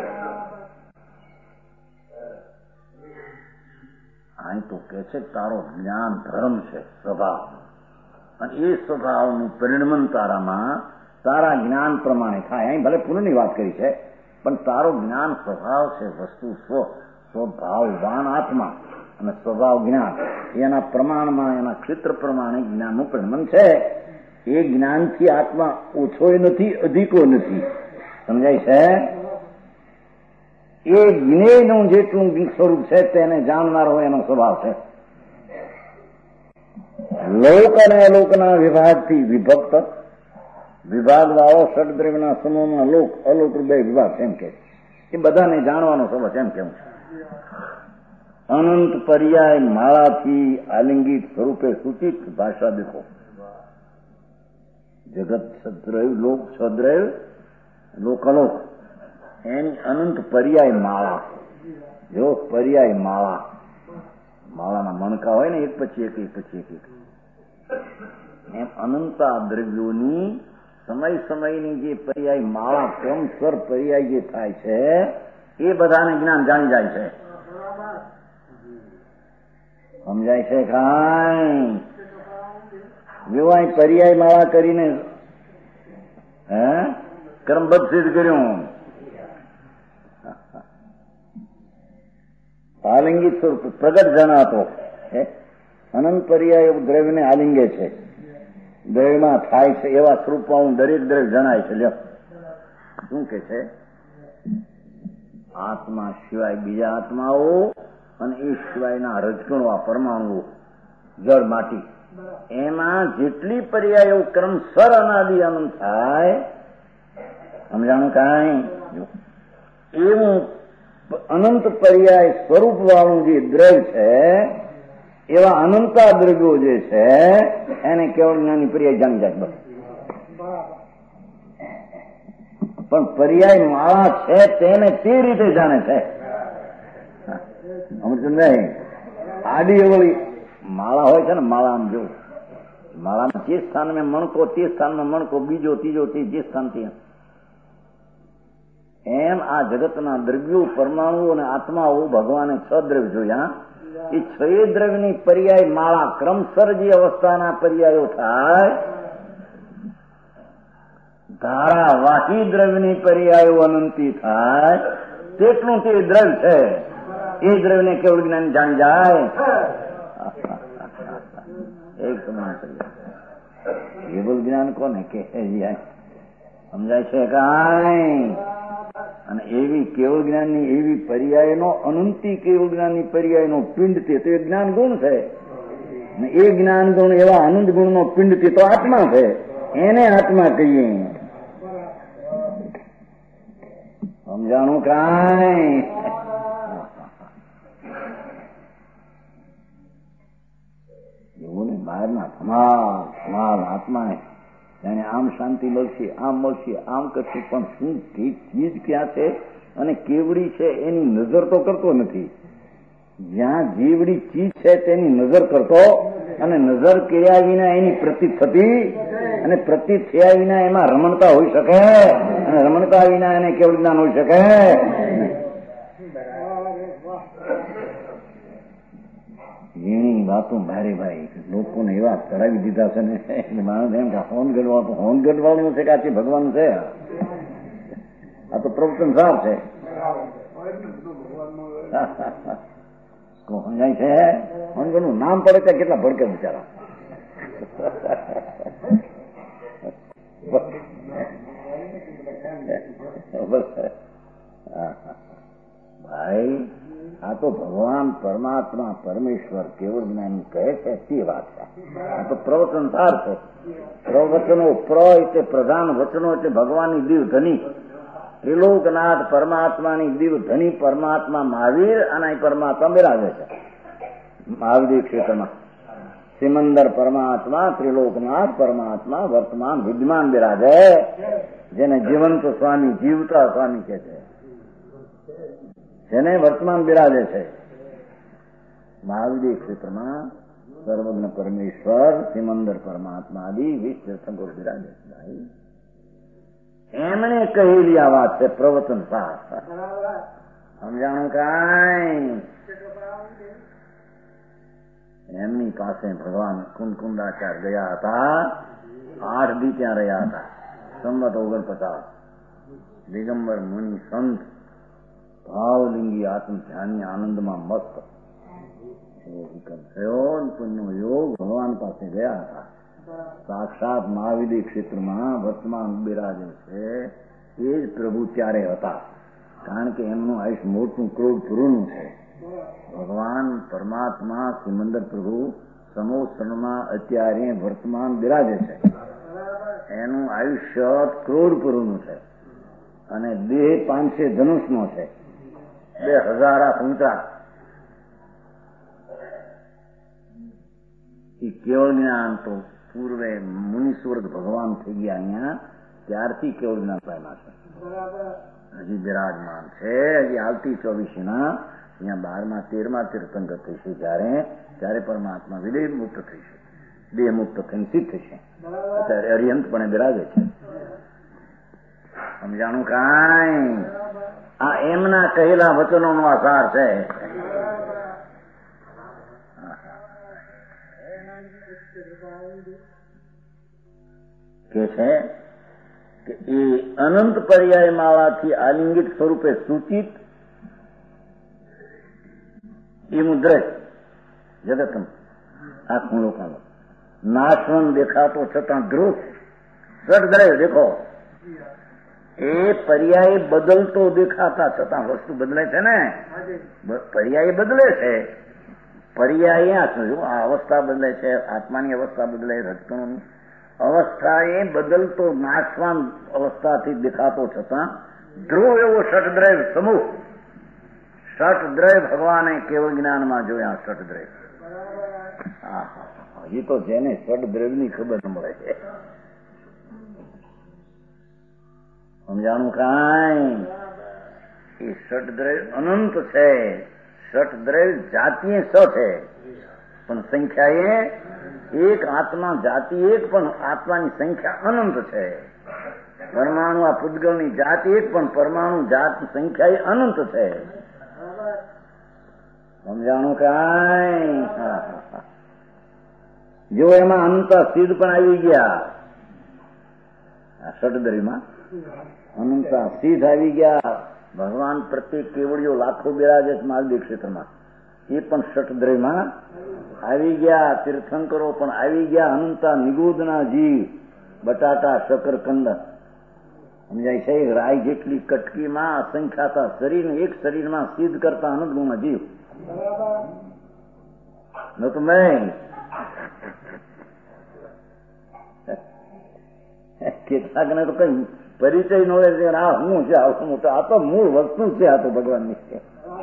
અહીં તો કે છે તારો જ્ઞાન ધર્મ છે, સ્વભાવ, અને એ સ્વભાવનું પરિણમન તારામાં તારા જ્ઞાન પ્રમાણે થાય. અહીં ભલે પુનઃની વાત કરી છે, પણ તારો જ્ઞાન સ્વભાવ છે, વસ્તુ સ્વભાવવાન આત્મા અને સ્વભાવ જ્ઞાન, એના પ્રમાણમાં એના ક્ષેત્ર પ્રમાણે જ્ઞાનનું પરિણમન છે. એ જ્ઞાનથી આત્મા ઓછોય નથી, અધિકો નથી. સમજાય છે? એ જ્ઞેયનું જેટલું સ્વરૂપ છે તેને જાણનાર હોય એનો સ્વભાવ છે. લોક અને અલોકના વિભાગથી વિભક્ત વિભાગ વાળો ષડદ્રવ્યના સમૂહમાં લોક અલોક બે વિભાગ એમ કે એ બધાને જાણવાનો સ્વભાવ એમ કેવું છે. અનંત પર્યાય માળાથી આલિંગિત સ્વરૂપે સૂચિત ભાષા દેખો. જગત સદ્રવ લોક સદ્રવ લોકલોક એની અનંત પર્યાય માળા. જો પર્યાય માળા, માળાના મણકા હોય ને એક પછી એક એમ અનંતા દ્રવ્યોની સમય સમયની જે પર્યાય માળા ક્રમસર પર્યાય જે થાય છે એ બધાને જ્ઞાન જાણી જાય છે. સમજાય છે કાંઈ? વિવાહ પર્યાય માળા કરીને ક્રમબદ્ધ સિદ્ધ કર્યું. આલિંગિત સ્વરૂપ પ્રગટ જણાતો અનંત પર્યાય દ્રવ્યને આલિંગે છે, દ્રવ્યમાં થાય છે એવા સ્વરૂપમાં દરેક દ્રવ્ય જણાય છે. લ્યો શું કે છે? આત્મા સિવાય બીજા આત્માઓ અને એ સિવાયના રજકણો, આ પરમાણુઓ, જળ માટી, એમાં જેટલી પર્યાયો ક્રમસર અનાદિ અનંત થાય. સમજાણું કાંઈ? એવું અનંત પર્યાય સ્વરૂપ વાળું જે દ્રવ્ય છે એવા અનંતા દ્રવ્યો જે છે એને કેવળ જ્ઞાની પર્યાય જાણી જાય. બસ. પણ પર્યાય માળા છે તેને તે રીતે જાણે છે. સમજ? આડી અવળી માળા હોય છે ને, માળા આમ જો માળામાં જે સ્થાનમાં મણકો તે સ્થાનમાં મણકો, બીજો ત્રીજો તે જે સ્થાનથી, એમ આ જગતના દ્રવ્યો, પરમાણુઓ અને આત્માઓ ભગવાને 6 દ્રવ્ય જોયા. એ 6 દ્રવ્યની પર્યાય માળા ક્રમસર જે અવસ્થાના પર્યાયો થાય, ધારાવાહી દ્રવ્યની પર્યાયો અનંતી થાય, તેટલું તે દ્રવ્ય છે. એ દ્રવ્યને કેવળ જ્ઞાન જાણી જાય. એક સમાન પર્યાય. કેવળ જ્ઞાન કોને કે સમજાય છે કાંઈ? અને એવી કેવળ જ્ઞાનની એવી પર્યાયનો અનંતી કેવળ જ્ઞાનની પર્યાયનો પિંડ તે તો એ જ્ઞાન ગુણ છે. ને એ જ્ઞાન ગુણ એવા અનંત ગુણનો પિંડ તે તો આત્મા છે. એને આત્મા કહીએ. સમજાણું કાંઈ? એવું ને બહારના ધમાલ આત્માને જાણે આમ શાંતિ મળશે, આમ મળશે, આમ કરશે, પણ શું ચીજ ક્યાં છે અને કેવડી છે એની નજર તો કરતો નથી. જ્યાં જીવડી ચીજ છે તેની નજર કરતો, અને નજર કર્યા વિના એની પ્રતીત થતી, અને પ્રતીત થયા વિના એમાં રમણતા હોઈ શકે, અને રમણતા વિના એને કેવળ જ્ઞાન હોઈ શકે. ઝીણી વાતો ભારે ભાઈ લોકોને એવા ચડાવી દીધા છે ને માણસ એમ કે હોન ગઢવાળું છે કે આથી ભગવાન છે. આ તો પ્રવચન સાર છે. સમજાય છે? હોનગઢનું નામ પડે ત્યાં કેટલા ભડકે બિચારા. ભાઈ આ તો ભગવાન પરમાત્મા પરમેશ્વર કેવળ જ્ઞાન કહે છે તે વાત છે. આ તો પ્રવચન સાર છે. પ્રવચનો એટલે પ્રધાન વચનો એટલે ભગવાનની દિવ ધની ત્રિલોકનાથ પરમાત્માની દિવ ધની પરમાત્મા મહાવીર અને પરમાત્મા બિરાજે છે મહાવીર ક્ષેત્રમાં. સિમંદર પરમાત્મા ત્રિલોકનાથ પરમાત્મા વર્તમાન વિદ્યમાન બિરાજે, જેને જીવંત સ્વામી જીવતા સ્વામી કહે છે, જેને વર્તમાન બિરાજે છે. મહાવીર ક્ષેત્રમાં સર્વજ્ઞ પરમેશ્વર સિમંદર પરમાત્મા આદિ 20 તીર્થંકર બિરાજે છે. ભાઈ એમણે કહેલી આ વાત છે પ્રવચન શાસ્ત્ર. સમજાણું કાંઈ? એમની પાસે ભગવાન કુંદકુંડાચાર્ય ગયા હતા. 8 દી ત્યાં રહ્યા હતા. સંવત 49. દિગંબર મુનિ સંત ભાવલિંગી આત્મ ધ્યાની આનંદમાં મસ્ત થયો. પુણ્યનો યોગ ભગવાન પાસે ગયા હતા. સાક્ષાત મહાવિદ્ય ક્ષેત્રમાં વર્તમાન બિરાજે છે એ જ પ્રભુ ત્યારે હતા. કારણ કે એમનું આયુષ મોટું ક્રોધ પૂરું છે. ભગવાન પરમાત્મા સિમંદર પ્રભુ સમોસરમાં અત્યારે વર્તમાન બિરાજે છે. એનું આયુષ્ય ક્રોધ પૂરું છે, અને દેહ 500 ધનુષનો છે, 2000 ઊંચા. એ કેવળ જ્ઞાન તો પૂર્વે મુનિસ્વર્ગ ભગવાન થઈ ગયા અહીંયા ત્યારથી કેવળ જ્ઞાન પામ્યા છે. હજી બિરાજમાન છે. હજી આવતી 24ના અહીંયા 12મા 13મા તીર્થંકર થઈશે ત્યારે પરમાત્મા વિદેહ મુક્ત થઈશે, દેહ મુક્ત થઈને સિદ્ધ થશે. અત્યારે અરિયંતપણે બિરાજે છે. સમજાણું કાંઈ? આ એમના કહેલા વચનોનો આસાર છે. કે છે કે એ અનંત પર્યાય માળાથી આલિંગિત સ્વરૂપે સૂચિત એ મુદ્રે જગતમ આખું લોકોનો નાશવન દેખાતો છતાં ધ્રુવ સદદ્રય દેખો. એ પર્યાય બદલતો દેખાતા છતાં વસ્તુ બદલે છે ને, પર્યાય બદલે છે. પર્યાય આ અવસ્થા બદલે છે, આત્માની અવસ્થા બદલે, રજકણોની અવસ્થા એ બદલતો નાશવાન અવસ્થાથી દેખાતો છતાં ધ્રુવ એવો ષટદ્રય સમૂહ. ષટદ્રય ભગવાને કેવળ જ્ઞાનમાં જોયા. ષટદ્રય હજી તો જેને ષટદ્રયની ખબર ન મળે છે. સમજાણું કાંઈ? એ ષટદ્રય અનંત છે. ષટદ્રય જાતીય સ છે, પણ સંખ્યા એક. આત્મા જાતિ એક, પણ આત્માની સંખ્યા અનંત છે. પરમાણુ આ પૂતગલની જાતિ એક, પણ પરમાણુ જાત સંખ્યા અનંત છે. સમજાણું કાંઈ? જો એમાં અંત સિદ્ધ પણ આવી ગયા. આ ષટદ્રયમાં અનંત સિદ્ધ આવી ગયા. ભગવાન પ્રત્યેક કેવડીઓ લાખો બિરાજે છે મહાદેવ ક્ષેત્રમાં. એ પણ ષટદ્રવ્યમાં આવી ગયા. તીર્થંકરો પણ આવી ગયા. અનંતા નિગોદના જીવ, બટાટા, શકરકંદ, સમજાય છે? રાય જેટલી કટકીમાં અસંખ્યાતા શરીર, એક શરીરમાં સિદ્ધ કરતા અનંત ગુણના જીવ. ન તો મેં કેટલાકને તો કઈ પરિચય નોળે છે. આ હું છે, આ તો મૂળ વસ્તુ છે, આ તો ભગવાનની છે.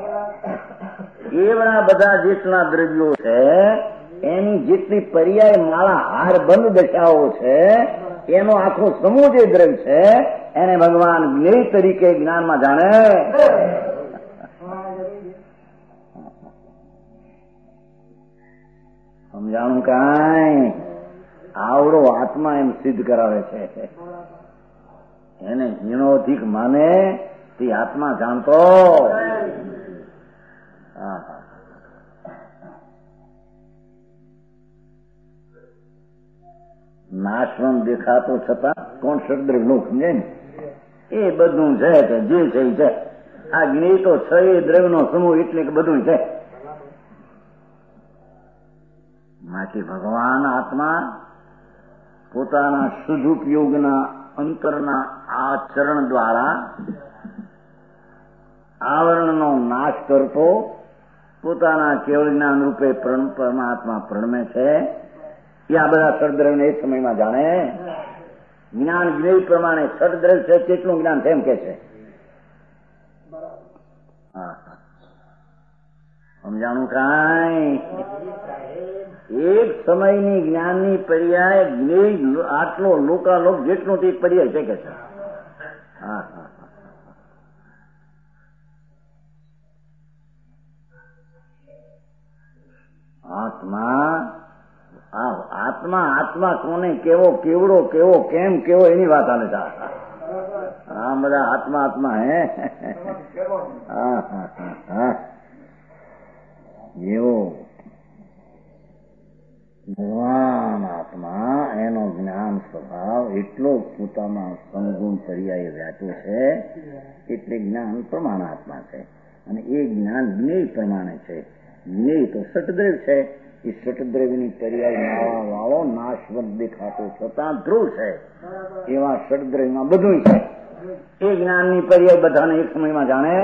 એવડા બધા જેટલા દ્રવ્યો છે, એની જેટલી પર્યાય માળા હાર બંધ દશાઓ છે, એનો આખો સમૂહ જે દ્રવ્ય છે, એને ભગવાન જ્ઞેય તરીકે જ્ઞાનમાં જાણે. સમજાણું કાંઈ? આવડો આત્મા એમ સિદ્ધ કરાવે છે. એને હીણોધિક માને તે આત્મા જાણતો. નાશવંત દેખાતો છતાં કોણ ષડદ્રવ્ય નું સમજે ને? એ બધું છે કે જે છે એ છે. આ જ્ઞેય તો છે એ દ્રવ્ય નો સમૂહ, એટલે કે બધું છે. માટે ભગવાન આત્મા પોતાના શુદ્ધુપયોગના અંતરના આચરણ દ્વારા આવરણનો નાશ કરતો પોતાના કેવળ જ્ઞાન રૂપે પરમાત્મા પ્રણમે છે. એ આ બધા ષડદ્રવ્યને એક સમયમાં જાણે. જ્ઞાન જ્ઞેય પ્રમાણે ષડદ્રવ્ય છે કેટલું જ્ઞાન છે એમ કે છે. સમજાણું કાંઈ? એક સમયની જ્ઞાનની પર્યાય જ્ઞેય આટલો લોકાલોક જેટલું તે પર્યાય છે કે છે. આત્મા આત્મા આત્મા કોને કેવો, કેવડો કેવો, કેમ કેવો, એની વાત આને ચાલતા. હા, બધા આત્મા આત્મા હે. એવો ભગવાન આત્મા, એનો જ્ઞાન સ્વભાવ એટલો પોતામાં સમગુણ પર્યાય વ્યાપો છે, એટલે જ્ઞાન પ્રમાણાત્મા છે. અને એ જ્ઞાન જ્ઞેય પ્રમાણે છે. જ્ઞેય તો ષટદ્રવ્ય છે. એ ષટદ્રવ્યની પર્યાય નાવા વાળો નાશવંત દેખાતો છતાં ધ્રુવ છે. એવા ષટદ્રવ્યમાં બધું છે. એ જ્ઞાનની પર્યાય બધાને એક સમયમાં જાણે.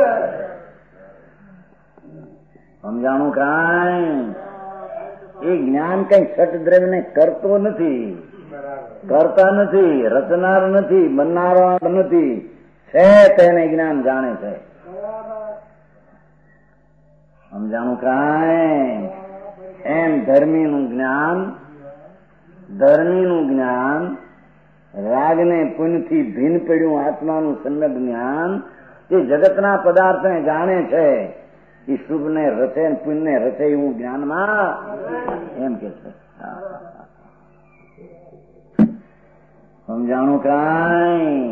સમજાણું કાંઈ? એ જ્ઞાન કઈ ષટદ્રવ્યને કરતો નથી, કરતા નથી, રચનાર નથી, બનનાર નથી. છે તેને જ્ઞાન જાણે છે. સમજાણું કાંઈ? એમ ધર્મીનું જ્ઞાન, રાગને પુણ્યથી ભિન્ન પડ્યું આત્માનું સમ્યક જ્ઞાન, તે જગતના પદાર્થને જાણે છે. એ શુભને રચે, પુણ્યને રચે એવું જ્ઞાનમાં એમ કે છે. સમજાણું કાંઈ?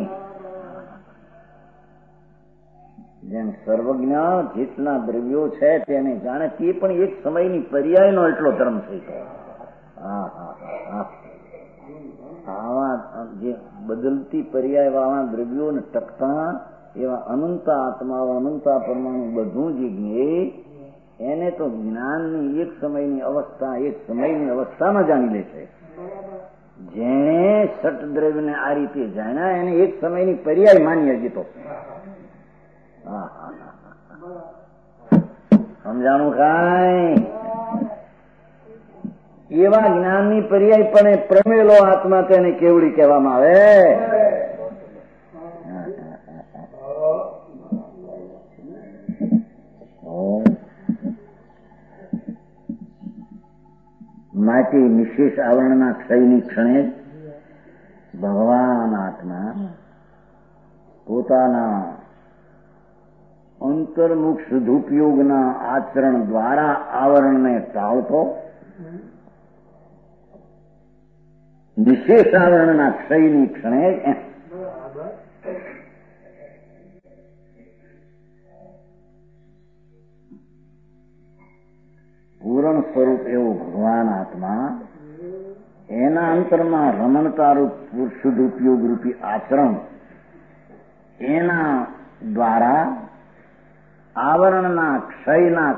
જેમ સર્વજ્ઞ જેટલા દ્રવ્યો છે તેને જાણે, તે પણ એક સમયની પર્યાયનો એટલો ધર્મ થઈ ગયો. આવા જે બદલતી પર્યાય વાળા દ્રવ્યોને ટકતા એવા અનંતા આત્માઓ, અનંતા પરમાણુ બધું જે જ્ઞેય, એને તો જ્ઞાનની એક સમયની અવસ્થામાં જાણી લે છે. જેણે ષટદ્રવ્યને આ રીતે જાણ્યા એને એક સમયની પર્યાય માની હજી તો. સમજાણું કાંઈ? એવા જ્ઞાનની પર્યાય પણ પ્રમેલો આત્મા તેને કેવડી કહેવામાં આવે. માટે નિશેષ આવરણના ક્ષયની ક્ષણે ભગવાન આત્મા પોતાના અંતર્મુખ શુદ્ધુપયોગના આચરણ દ્વારા આવરણને ટાળતો, નિશેષ આવરણના ક્ષયની ક્ષણે પૂરણ સ્વરૂપ એવો ભગવાન આત્મા એના અંતરમાં રમણતારૂપ શુદ્ધ ઉપયોગ રૂપી આચરણ એના દ્વારા આવરણના ક્ષયના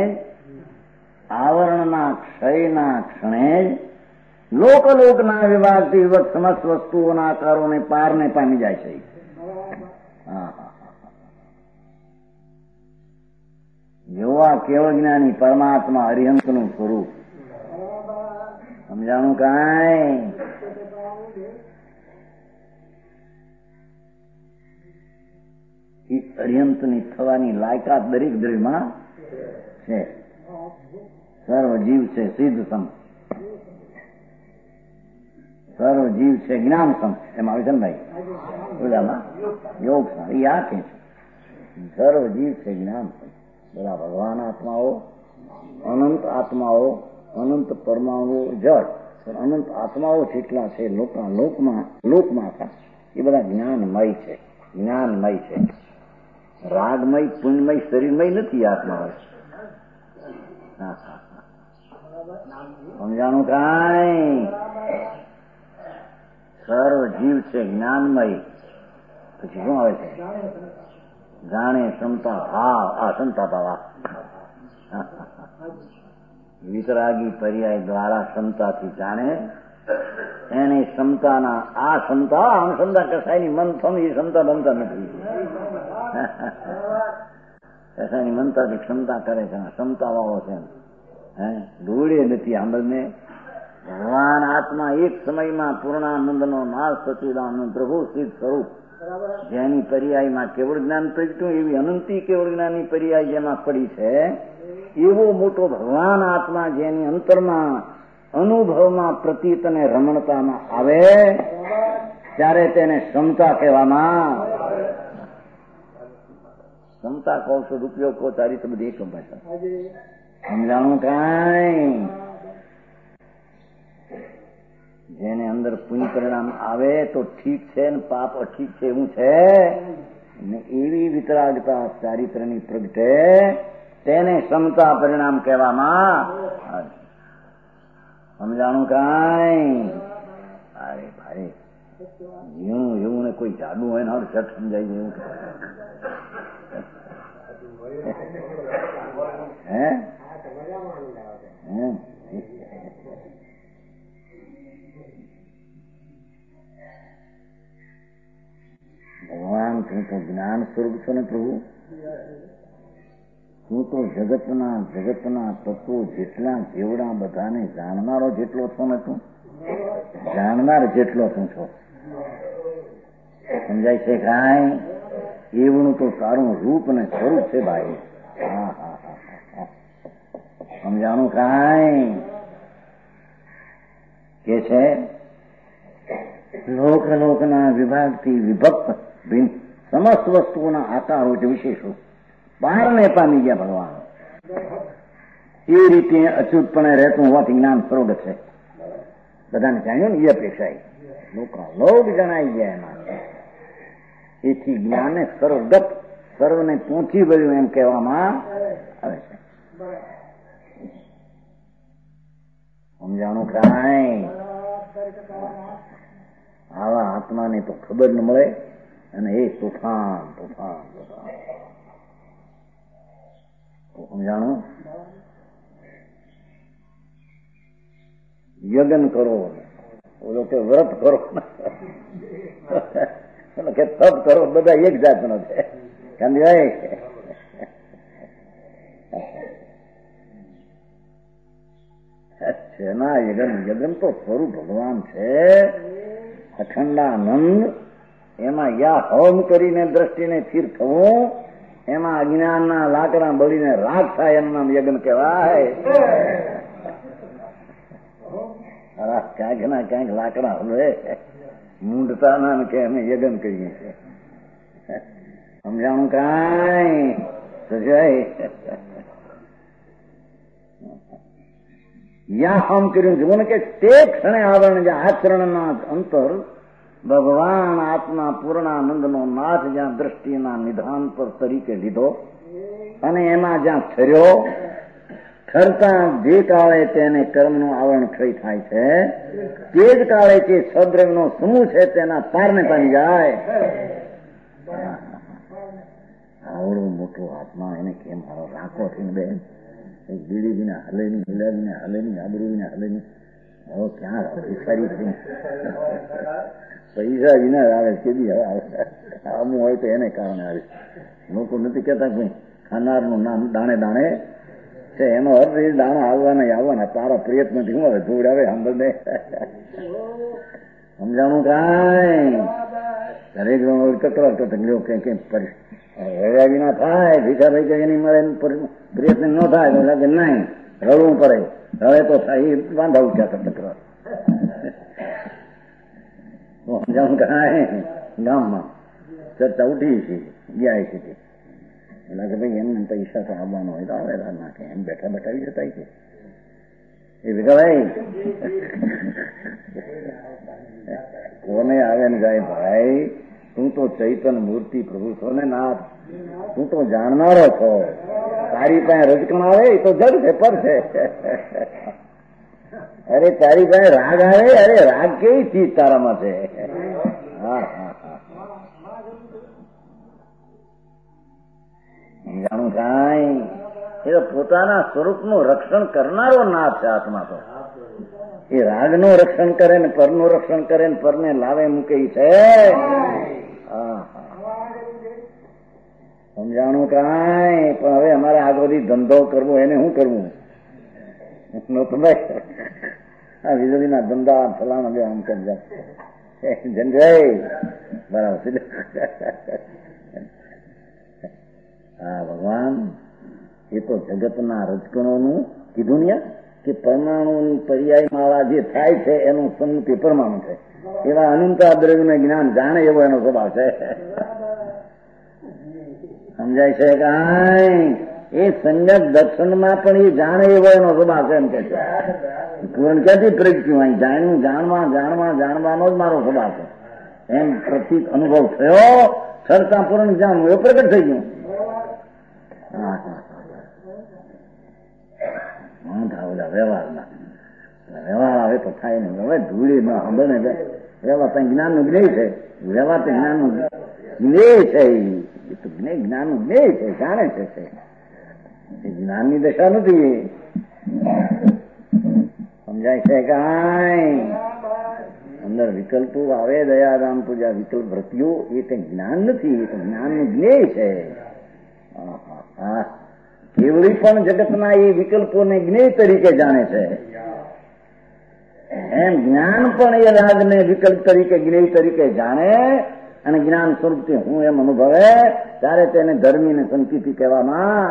ક્ષણે લોકલોકના વિભાગથી વિભક્ત સમસ્ત વસ્તુઓના આકારોને પારને પામી જાય છે. જોવા કેવળ જ્ઞાની પરમાત્મા અરિહંતનું સ્વરૂપ સમજાણું કાંઈ? અરિહંતની થવાની લાયકાત દરેક દ્રવ્યમાં છે. સર્વ જીવ છે સિદ્ધ સમ, સર્વ જીવ છે જ્ઞાન સમ. એમાં આવે છે ને ભાઈ ઓલામાં યોગ સમ. એ આ કે સર્વ જીવ છે જ્ઞાન સમ. બધા ભગવાન આત્માઓ, અનંત આત્માઓ, અનંત પરમાણુઓ જળ, અનંત આત્માઓ જેટલા છે લોકમાં એ બધા જ્ઞાનમય છે. જ્ઞાનમય છે. રાગમય પુણ્યમય શરીરમય નથી આત્મા. સમજાણું કાંઈ? સર્વ જીવ છે જ્ઞાનમય. પછી શું આવે છે? જાણે ક્ષમતા ભાવ. આ ક્ષમતા ભાવ વિતરાગી પર્યાય દ્વારા ક્ષમતાથી જાણે એને ક્ષમતાના આ ક્ષમતા અનુસંધા કસાયની મન થમ એ ક્ષમતા બનતા નથી. કસાયની મનતાથી ક્ષમતા કરે છે, ક્ષમતા વાળો છે. દોડે નથી આંબળને. ભગવાન આત્મા એક સમયમાં પૂર્ણાનંદનો નાશ સચિદાનંદ પ્રભુ સ્થિત સ્વરૂપ જેની પર્યાયમાં કેવળ જ્ઞાન પ્રગટ્યું એવી અનંતી કેવળ જ્ઞાનની પર્યાય જેમાં પડી છે એવો મોટો ભગવાન આત્મા જેની અંતરમાં અનુભવમાં પ્રતીત અને રમણતામાં આવે ત્યારે તેને ક્ષમતા કહેવામાં. ક્ષમતા કહો છો, ઉપયોગ કહો, તારી તો બધી એક ભાષા. સમજાણું કાંઈ? જેને અંદર પુણ્ય પરિણામ આવે તો ઠીક છે ને પાપ અઠીક છે એવું છે ને એવી વિતરાગતા ચારિત્રની પ્રગટે તેને ક્ષમતા પરિણામ કહેવામાં. સમજાણું કાંઈ? અરે ભાઈ એવું ને કોઈ જાદુ હોય ને ઝટ સમજાઈ જાય એવું હે? ભગવાન તું તો જ્ઞાન સ્વરૂપ છો ને પ્રભુ. તું તો જગતના તત્વો જેટલા જેવડા બધાને જાણનારો જેટલો છો ને તું જાણનાર જેટલો તું છો. સમજાય છે કાંઈ? એવડું તો તારું રૂપ ને સ્વરૂપ છે ભાઈ. સમજાણું કાંઈ? કે છે લોકના વિભાગથી વિભક્ત સમસ્ત વસ્તુઓના આકારો જ વિશેષો બહારને પામી ગયા ભગવાન. એ રીતે અચ્યુતપણે રહેતું હોવાથી જ્ઞાન સ્વરૂપ છે. બધાને જાણ્યું ને એ અપેક્ષા લોક જણાઈ ગયા એમાં. એથી જ્ઞાને સર્વગત સર્વને પહોંચી વળ્યું એમ કહેવામાં આવે છે. સમજાણું કાંઈ? આવા આત્માને તો ખબર ન મળે અને એ તોફાન. સમજાણું? યજ્ઞ કરો, ઓલો કે વ્રત કરો કે તપ કરો, બધા એક જાતનો છે. સમજાય? ના યજ્ઞ તો સ્વરૂપ ભગવાન છે. અખંડાનંદ એમાં યા હોમ કરીને દ્રષ્ટિને સ્થિર થવું, એમાં અજ્ઞાનના લાકડા બળીને રાગ થાય એનું નામ યજ્ઞ કહેવાય. ક્યાંક ના ક્યાંક લાકડા હલવે મૂંઢતા ના કે અમે યજ્ઞ કરીએ છીએ. સમજાણું કાંઈ? સજાય યા હમ કર્યું જુઓ ને કે તે ક્ષણે આવરણ જે આચરણના અંતર ભગવાન આત્મા પૂર્ણાનંદનો નાથ જ્યાં દ્રષ્ટિના નિધાન પર તરીકે લીધો અને એમાં જ્યાં ઠર્યો, ઠરતા જે કાળે તેને કર્મનું આવરણ ક્ષય થાય છે તે જ કાળે તે સદ્રવ્યનો સમૂહ છે તેના પારને પામી જાય. આવડો મોટો આત્મા એને કેમ મારો રાખો થઈને બેન બીડી વિના હલે નહીં, હિલા વિના હલે નહીં, આબરૂ વિના હલે નહીં. હવે ક્યાં ભિખારી થઈને પૈસા વિના આવે કેદી હવે આવે. આમું હોય તો એને કારણે આવે. લોકો નથી કહેતા ભાઈ ખાનારનું નામ દાણે દાણે છે, એનો અર્થ એ દાણા આવવાના તારા પ્રયત્નથી હું હવે જોડ આવે સાંભળને સમજાણું કાંઈ દરેક કકડાટ તકલીફ કઈ રહ્યા વિના થાય. ભીખા ભાઈ કઈ એની મળે પ્રયત્ન ન થાય તો લાગે નહીં રડવું પડે. હવે તો થાય એ વાંધા ઉઠ્યા હતા તકરાર. સમજાણું કાંઈ ગામમાં ચર્ચા ઉઠી છે ગયા છે એટલે કે ભાઈ એમને પૈસા તો આવવાનો હોય તો આવે નાખે એમ બેઠા બેઠા આવી જતા છે. એ ભીખાભાઈ કોને આવે ને જાય ભાઈ તું તો ચૈતન મૂર્તિ પ્રભુ છો ને નાથ, તું તો જાણનારો છો. તારી પાસે રજકણ આવે એ તો જડ છે પર છે. અરે તારી પાસે રાગ આવે, અરે રાગ કેવી ચીજ તારામાં છે. હા હા હા જાણું કાંઈ એ તો પોતાના સ્વરૂપનું રક્ષણ કરનારો નાથ છે આત્મા. તો એ રાગનું રક્ષણ કરે ને પરનું રક્ષણ કરે ને પરને લાવે મૂકે છે. સમજાણું કાંઈ. પણ હવે અમારે આગળ બધી ધંધો કરવો એને શું કરવું નતું ભાઈ. આ વીજળીના ધંધા ફલાણા બે આમ કરજા જનભાઈ બરાબર. હા ભગવાન એ તો જગતના રજકણોનું કીધું ને કે પરમાણુની પર્યાય માળા જે થાય છે એનું સંમતિ પરમાણુ છે. એવા અનંતા દ્રવ્યનું જ્ઞાન જાણે એવો એનો સ્વભાવ છે. સમજાય છે કાંઈ. એ સંજ્ઞક દર્શનમાં પણ એ જાણે એવો એનો સ્વભાવ છે એમ કે છે. પૂરણ ક્યાંથી પ્રગટ્યું અહીં જાણ્યું જાણવાનો જ મારો સ્વભાવ છે એમ પ્રતિક અનુભવ થયો છતાં પૂરણ જાણવું એ પ્રગટ થઈ ગયું. હા હા વ્યવહારના વ્યવહાર આવે તો થાય ને. હવે ધૂળી માં સાંભળે વ્યવહાર ત્યાં જ્ઞાન નું જ્ઞેય છે. વ્યવહાર તો જ્ઞાન નું જ્ઞેય છે. એ તો જ્ઞાન નું જ્ઞેય છે, જાણે છે. એ જ્ઞાનની દશા નથી. સમજાય છે કાંઈ. અંદર વિકલ્પો આવે દયારામ પૂજા વિકલ્પ વૃત્તિઓ એ કઈ જ્ઞાન નથી, એ તો જ્ઞાન નું જ્ઞેય છે. હા કેવડી પણ જગતના એ વિકલ્પોને જ્ઞેય તરીકે જાણે છે. એમ જ્ઞાન પણ એ રાગને વિકલ્પ તરીકે જ્ઞેય તરીકે જાણે અને જ્ઞાન સ્વરૂપથી હું એમ અનુભવે ત્યારે તેને ધર્મીને સંકિતિ કહેવામાં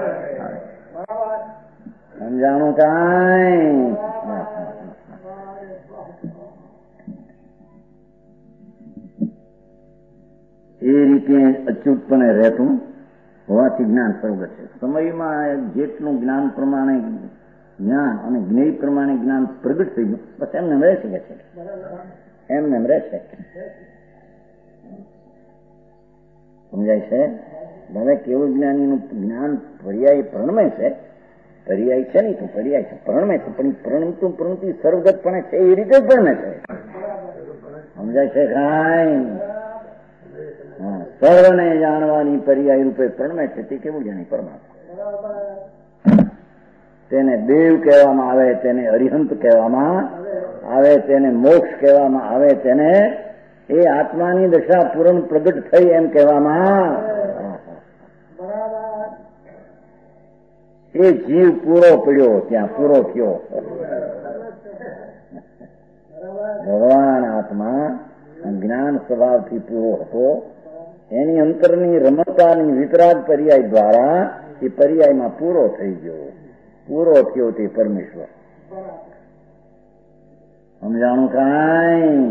સમજાણું કાંઈ. એ રીતે અચ્યુતપણે રહેતું હોવાથી જ્ઞાન પ્રગટ છે. સમયમાં જેટલું જ્ઞાન પ્રમાણે જ્ઞાન અને જ્ઞેય પ્રમાણે જ્ઞાન પ્રગટ થઈ ગયું બસ એમને રહે છે. એમને રહેશે. સમજાય છે. ભલે કેવું જ્ઞાનીનું જ્ઞાન પર્યાય પ્રણમય છે. પર્યાય છે નહીં તો પર્યાય છે પ્રણમય છે. પણ પ્રણમતું પ્રણતિ સર્વગતપણે છે એ રીતે જ પ્રણમે છે. સમજાય છે કાંઈ. સર્વને જાણવાની પર્યાય રૂપે પ્રણમે છે. તે કેવું જાણી પરમાત્મા. તેને દેવ કહેવામાં આવે, તેને અરિહંત કહેવામાં આવે, તેને મોક્ષ કહેવામાં આવે, તેને એ આત્માની દશા પૂર્ણ પ્રગટ થઈ એમ કહેવામાં. એ જીવ પૂરો પડ્યો ત્યાં પૂરો થયો. ભગવાન આત્મા જ્ઞાન સ્વભાવથી પૂરો હતો. એની અંતરની રમતાની વિતરાગ પર્યાય દ્વારા એ પર્યાયમાં પૂરો થઈ ગયો. પૂરો થયો તે પરમેશ્વર. સમજાણું કાંઈ.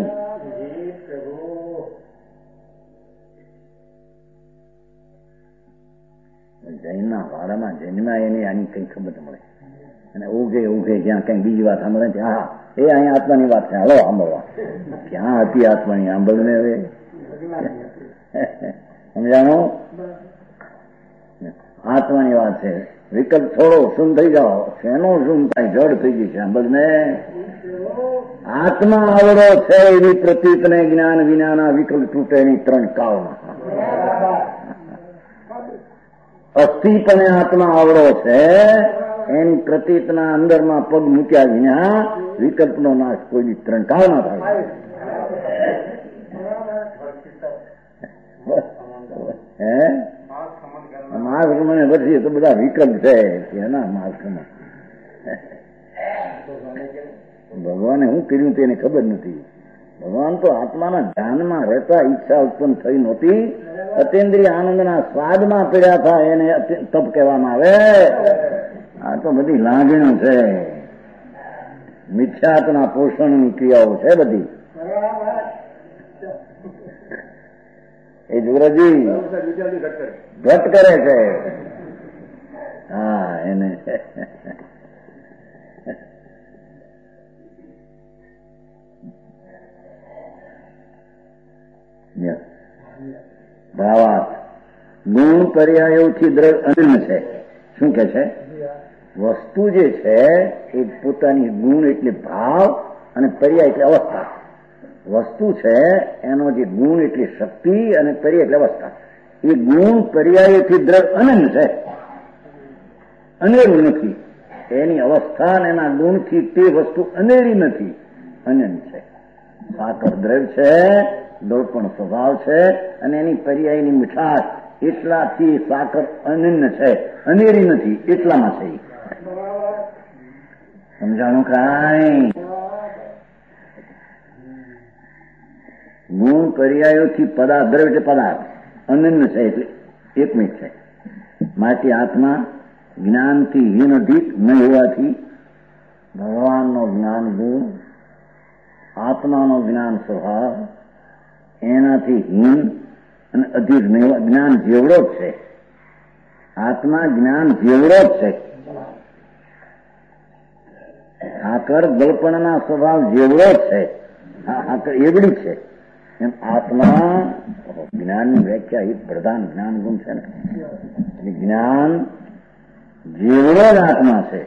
જૈનના વાડામાં જૈનમાં એની આની કઈ ખબર મળે અને ઉઘે જ્યાં કઈ બીજી વાત સાંભળે છે. હા એ અહીંયા આત્માની વાત છે, હાલો સાંભળવા. ક્યાં હતી આત્માની સાંભળને હવે સમજાણો. આત્માની વાત છે. વિકલ્પ થોડો શું થઈ જાઓ એનો શું થાય જડ થઈ ગઈ છે સાંભળને. આત્મા આવડો છે એવી પ્રતીતને જ્ઞાન વિનાના વિકલ્પ તૂટે એની ત્રણ કાળમાં. અસ્થિપણે આત્મા આવડો છે, એની પ્રતીતના અંદરમાં પગ મૂક્યા વિના વિકલ્પનો નાશ કોઈ ત્રણ કાળ ના થાય. માર્ગ મને પછી તો બધા વિકલ્પ છે એના માર્ગમાં. ભગવાને શું કર્યું તેને ખબર નથી. ભગવાન તો આત્માના ધ્યાનમાં રહેતા ઈચ્છા ઉત્પન્ન થઈ નહોતી, અતેન્દ્રિય આનંદના સ્વાદમાં પીડ્યા હતા, એને તપ કહેવામાં આવે. આ તો બધી લાગણીઓ છે, મિથ્યાત્વના પોષણની ક્રિયાઓ છે બધી. એ જુગરાજી ઘટ કરે છે. હા, એને ભાવાર્થ ગુણ પર્યાયોથી દ્રવ્ય અનન્ય છે. શું કે છે? વસ્તુ જે છે એ પોતાની ગુણ એટલે ભાવ અને પર્યાય એટલે અવસ્થા. વસ્તુ છે એનો જે ગુણ એટલે શક્તિ અને પર્યાય એટલે અવસ્થા. એ ગુણ પર્યાયથી દ્રવ્ય અનન્ય છે, અનેરું નથી. એની અવસ્થા અને એના ગુણથી તે વસ્તુ અનેરી નથી, અનન્ય છે. સાકર દ્રવ્ય છે, દોડપણ સ્વભાવ છે, અને એની પર્યાયની મીઠાશ એટલાથી સાકર અનન્ય છે, અનેરી નથી, એટલામાં છે. સમજાણું કાંઈ? ગુણ પર્યાયોથી પદાર્થ, દ્રવ્ય એટલે પદાર્થ અનન્ય છે, એટલે એકમિત છે. માટે આત્મા જ્ઞાનથી હીન અધિક ન હોવાથી ભગવાનનો જ્ઞાન ગુણ, આત્માનો જ્ઞાન સ્વભાવ એનાથી હીન અને અધિક જ્ઞાન જેવડો જ છે. આત્મા જ્ઞાન જેવડો જ છે. આકર દર્પણના સ્વભાવ જેવડો જ છે, આકર એવડી છે. એમ આત્મા જ્ઞાનની વ્યાખ્યા એ પ્રધાન જ્ઞાન ગુણ છે ને, જ્ઞાન જેવડો જ આત્મા છે.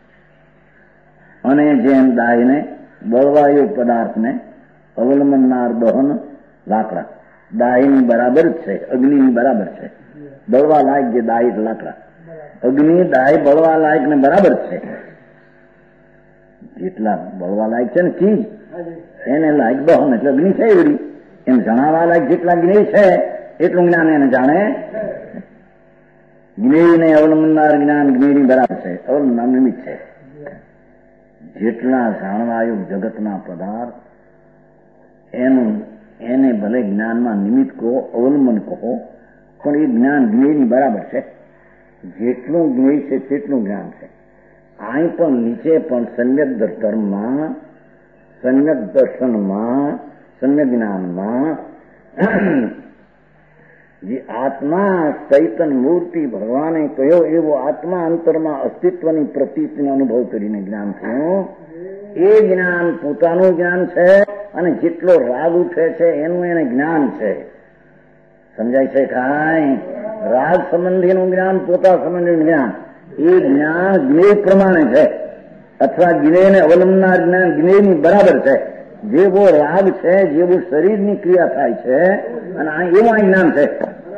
અને જેમ દાયને બળવાયુ પદાર્થને અવલંબનાર દહન લાકડા દાયની બરાબર જ છે, અગ્નિની બરાબર છે. બળવા લાયક જે દાય લાકડા, અગ્નિ દાય બળવા લાયક ને બરાબર છે. જેટલા બળવા લાયક છે ને ચીજ એને લાયક દહન એટલે અગ્નિ છે એવડી. એમ જણાવવા લાયક જેટલા જ્ઞેય છે એટલું જ્ઞાન એને જાણે. જ્ઞેયને અવલંબનાર જ્ઞાન જ્ઞેયની બરાબર છે, અવલંબનાર નિમિત્ત છે. જેટલા જાણવાયું જગતના પદાર્થ એને ભલે જ્ઞાનમાં નિમિત્ત કહો, અવલંબન કહો, પણ એ જ્ઞાન જ્ઞેયની બરાબર છે. જેટલું જ્ઞેય છે તેટલું જ્ઞાન છે. અહીં પણ નીચે પણ સમ્યક ધર્મમાં, સમ્યક દર્શનમાં, સમ્યક જ્ઞાનમાં જે આત્મા ચૈતન મૂર્તિ ભગવાને કહ્યો એવો આત્મા અંતરમાં અસ્તિત્વની પ્રતીતિનો અનુભવ કરીને જ્ઞાન થયું. એ જ્ઞાન પોતાનું જ્ઞાન છે, અને જેટલો રાગ ઉઠે છે એનું એને જ્ઞાન છે. સમજાય છે કાંઈ? રાગ સંબંધીનું જ્ઞાન, પોતા સંબંધીનું જ્ઞાન, એ જ્ઞાન જ્ઞેય પ્રમાણે છે, અથવા જ્ઞેયને અવલંબનાર જ્ઞાન જ્ઞેયની બરાબર છે. જેવો રાગ છે, જેવું શરીરની ક્રિયા થાય છે, અને એવું આ જ્ઞાન છે.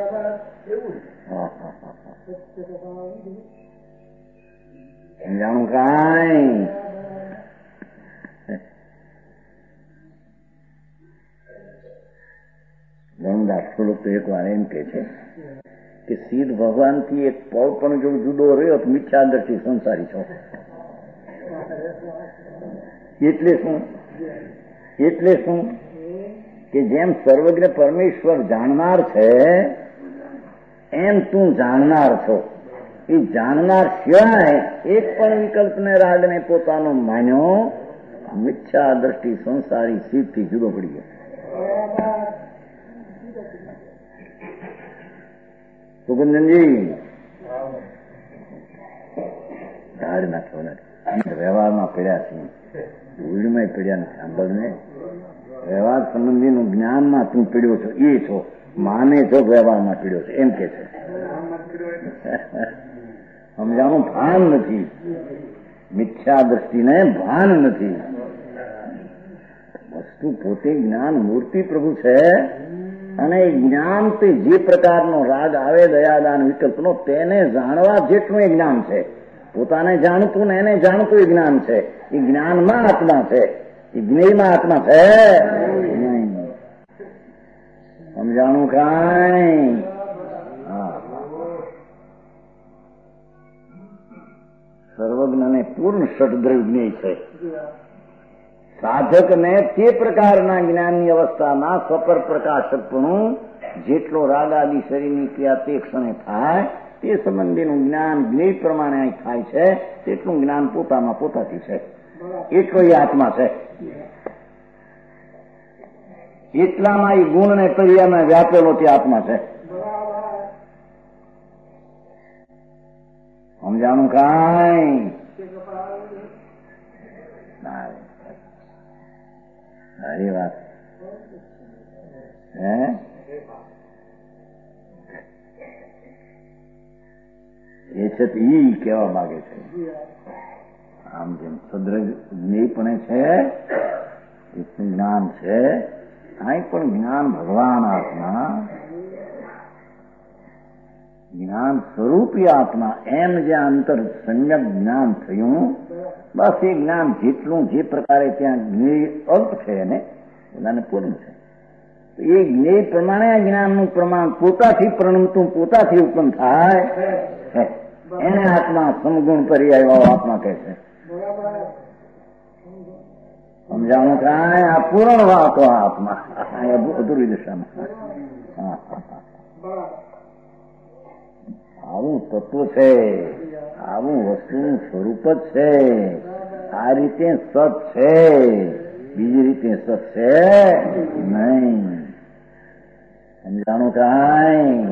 સમજાણું કાંઈ? ધર્મદાસ થોડુંક તો એક વાર એમ કે છે કે સીધ ભગવાનથી એક પળ પણ જો જુદો રહ્યો તો મિથ્યા દ્રષ્ટિ સંસારી છો. એટલે શું? એટલે શું કે જેમ સર્વજ્ઞ પરમેશ્વર જાણનાર છે એમ તું જાણનાર છો. એ જાણનાર સિવાય એક પણ વિકલ્પને રાગને પોતાનો માન્યો, મિથ્યા દ્રષ્ટિ સંસારી સીધથી જુદો પડી ગયો. સુગંધનજી ધાડ નાખ્યો નથી, વ્યવહારમાં પડ્યા છીએ, ઉડીમાં પડ્યા નથી. સાંભળને, વ્યવહાર સંબંધીનું જ્ઞાનમાં તું પીડ્યો છો, એ છો, માને છો વ્યવહારમાં પીડ્યો છે એમ કે છે. સમજાનું ભાન નથી, મિથ્યા દ્રષ્ટિને ભાન નથી. વસ્તુ પોતે જ્ઞાન મૂર્તિ પ્રભુ છે, અને જ્ઞાન તે જે પ્રકારનો રાગ આવે દયાદાન વિકલ્પનો તેને જાણવા જેટલું એ જ્ઞાન છે. પોતાને જાણતું ને એને જાણતું એ જ્ઞાન છે. એ જ્ઞાનમાં આત્મા છે, એ જ્ઞેયમાં આત્મા છે નહીં. સમજાણું કાંઈ? સર્વજ્ઞ ને પૂર્ણ ષડદ્રવ્ય જ્ઞેય છે. સાધકને તે પ્રકારના જ્ઞાનની અવસ્થામાં સ્વપર પ્રકાશકપણું જેટલો રાગાદી શરીરની ક્રિયા તે ક્ષણે થાય તે સંબંધીનું જ્ઞાન જ્ઞેય પ્રમાણે અહીં થાય છે તેટલું જ્ઞાન પોતામાં પોતાથી છે. એટલો એ આત્મા છે. એટલામાં એ ગુણને પર્યાયમાં વ્યાપેલો તે આત્મા છે. સમજાણું કાંઈ? સારી વાત હે. એ છે ઈ કહેવા માંગે છે. આમ જેમ સદ્રજ્ઞેયપણે છે એટલું જ્ઞાન છે, અહીં પણ જ્ઞાન ભગવાન આત્મા, જ્ઞાન સ્વરૂપી આત્મા, એમ જે અંતર સંયમ જ્ઞાન થયું, બસ એ જ્ઞાન જેટલું જે પ્રકારે ત્યાં જ્ઞેય અલ્પ છે એને બધાને પૂર્ણ છે. એ જ્ઞેય પ્રમાણે આ જ્ઞાનનું પ્રમાણ પોતાથી પ્રણમતું પોતાથી ઉત્પન્ન થાય એને આત્મા સમગુણ પર્યાય આત્મા કહે છે. સમજાણું કાંઈ? આ પૂર્ણ વાતો આત્મા અધૂરી દિશામાં આવું તત્વ છે, આવું વસ્તુનું સ્વરૂપ જ છે. આ રીતે સત છે, બીજી રીતે સત છે નહીં. સમજાણું કાંઈ?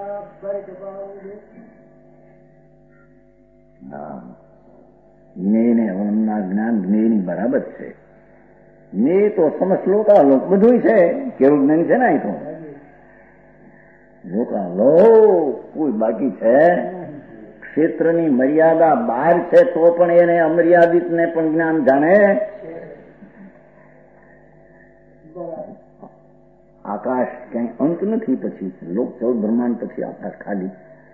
જ્ઞેય ને અવનના જ્ઞાન જ્ઞેયની બરાબર છે. જ્ઞેય તો સમશ્લોકાલોક બધું છે. કેવું જ્ઞાન છે ને અહીં તો લોકાલોક કોઈ બાકી છે. ક્ષેત્રની મર્યાદા બહાર છે તો પણ એને અમર્યાદિત ને પણ જ્ઞાન જાણે. આકાશ ક્યાંય અંત નથી. પછી લોક 14 બ્રહ્માંડ પછી આકાશ ખાલી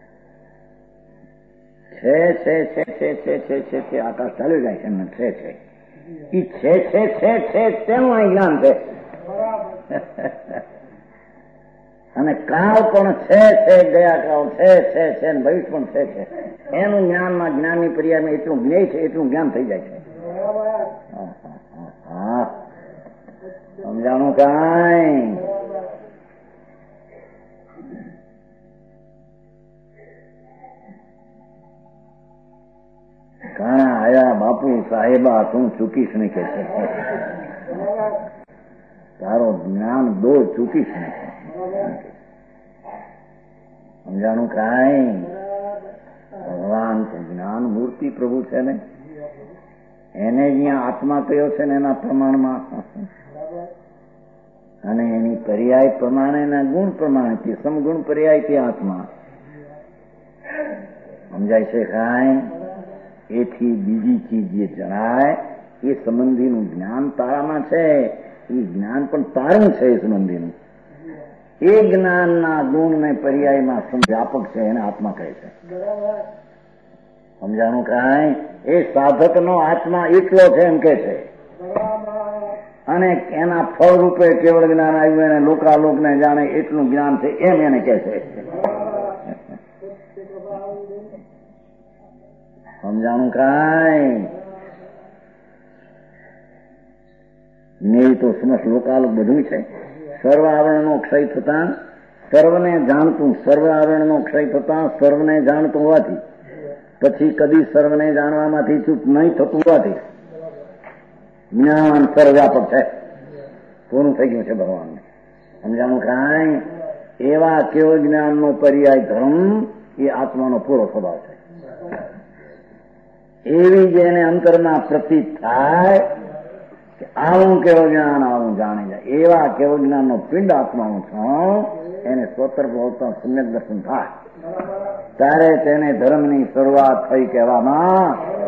છે. આકાશ ચાલ્યું જાય છે એમને છે તેનું અહીં જ્ઞાન છે. અને કાળ પણ છે ગયા કાળ છે ભવિષ્ય પણ છે એનું જ્ઞાનમાં જ્ઞાનની પર્યાયમાં એટલું જ્ઞેય છે એટલું જ્ઞાન થઈ જાય છે. સમજાણું કાંઈ? કાણા આયા બાપુ સાહેબા તું ચૂકીશ નહીં કે છે. તારો જ્ઞાન દો ચૂકીશ નહીં. સમજાણું કાંઈ? ભગવાન જ્ઞાન મૂર્તિ પ્રભુ છે ને એને જ્યાં આત્મા કયો છે ને એના પ્રમાણમાં અને એની પર્યાય પ્રમાણે એના ગુણ પ્રમાણે તે સમગુણ પર્યાય તે આત્મા. સમજાય છે કાંઈ? એથી બીજી ચીજ જે જણાય એ સંબંધીનું જ્ઞાન તારામાં છે. એ જ્ઞાન પણ તારું છે. એ સંબંધીનું એ જ્ઞાનના ગુણ ને પર્યાયમાં વ્યાપક છે એને આત્મા કહે છે. સમજાણું કાંઈ? એ સાધકનો આત્મા એટલો છે એમ કે છે. અને એના ફળ રૂપે કેવળ જ્ઞાન આવ્યું એને લોકાલોકને જાણે એટલું જ્ઞાન છે એમ એને કહે છે. સમજાણું કાંઈ? નહીં તો સમસ્ત લોકાલોક બધું છે. સર્વ આવરણનો ક્ષય થતા સર્વને જાણતું, સર્વ આવરણનો ક્ષય થતા સર્વને જાણતું હોવાથી પછી કદી સર્વને જાણવામાંથી ચૂપ નહીં થતું હોવાથી જ્ઞાન સર્વવ્યાપક છે. પૂરું થઈ ગયું છે ભગવાનને. સમજાણું કાંઈ? એવા કેવો જ્ઞાનનો પર્યાય ધર્મ એ આત્માનો પૂરો સ્વભાવ છે. એવી જેને અંતરમાં પ્રતીત થાય કે આવું કેવું જ્ઞાન આવું જાણી જાય એવા કેવું જ્ઞાનનો પિંડ આત્માનું છું એને સ્વતંત્ર હોતા સમ્યક દર્શન થાય ત્યારે તેને ધર્મની શરૂઆત થઈ કહેવામાં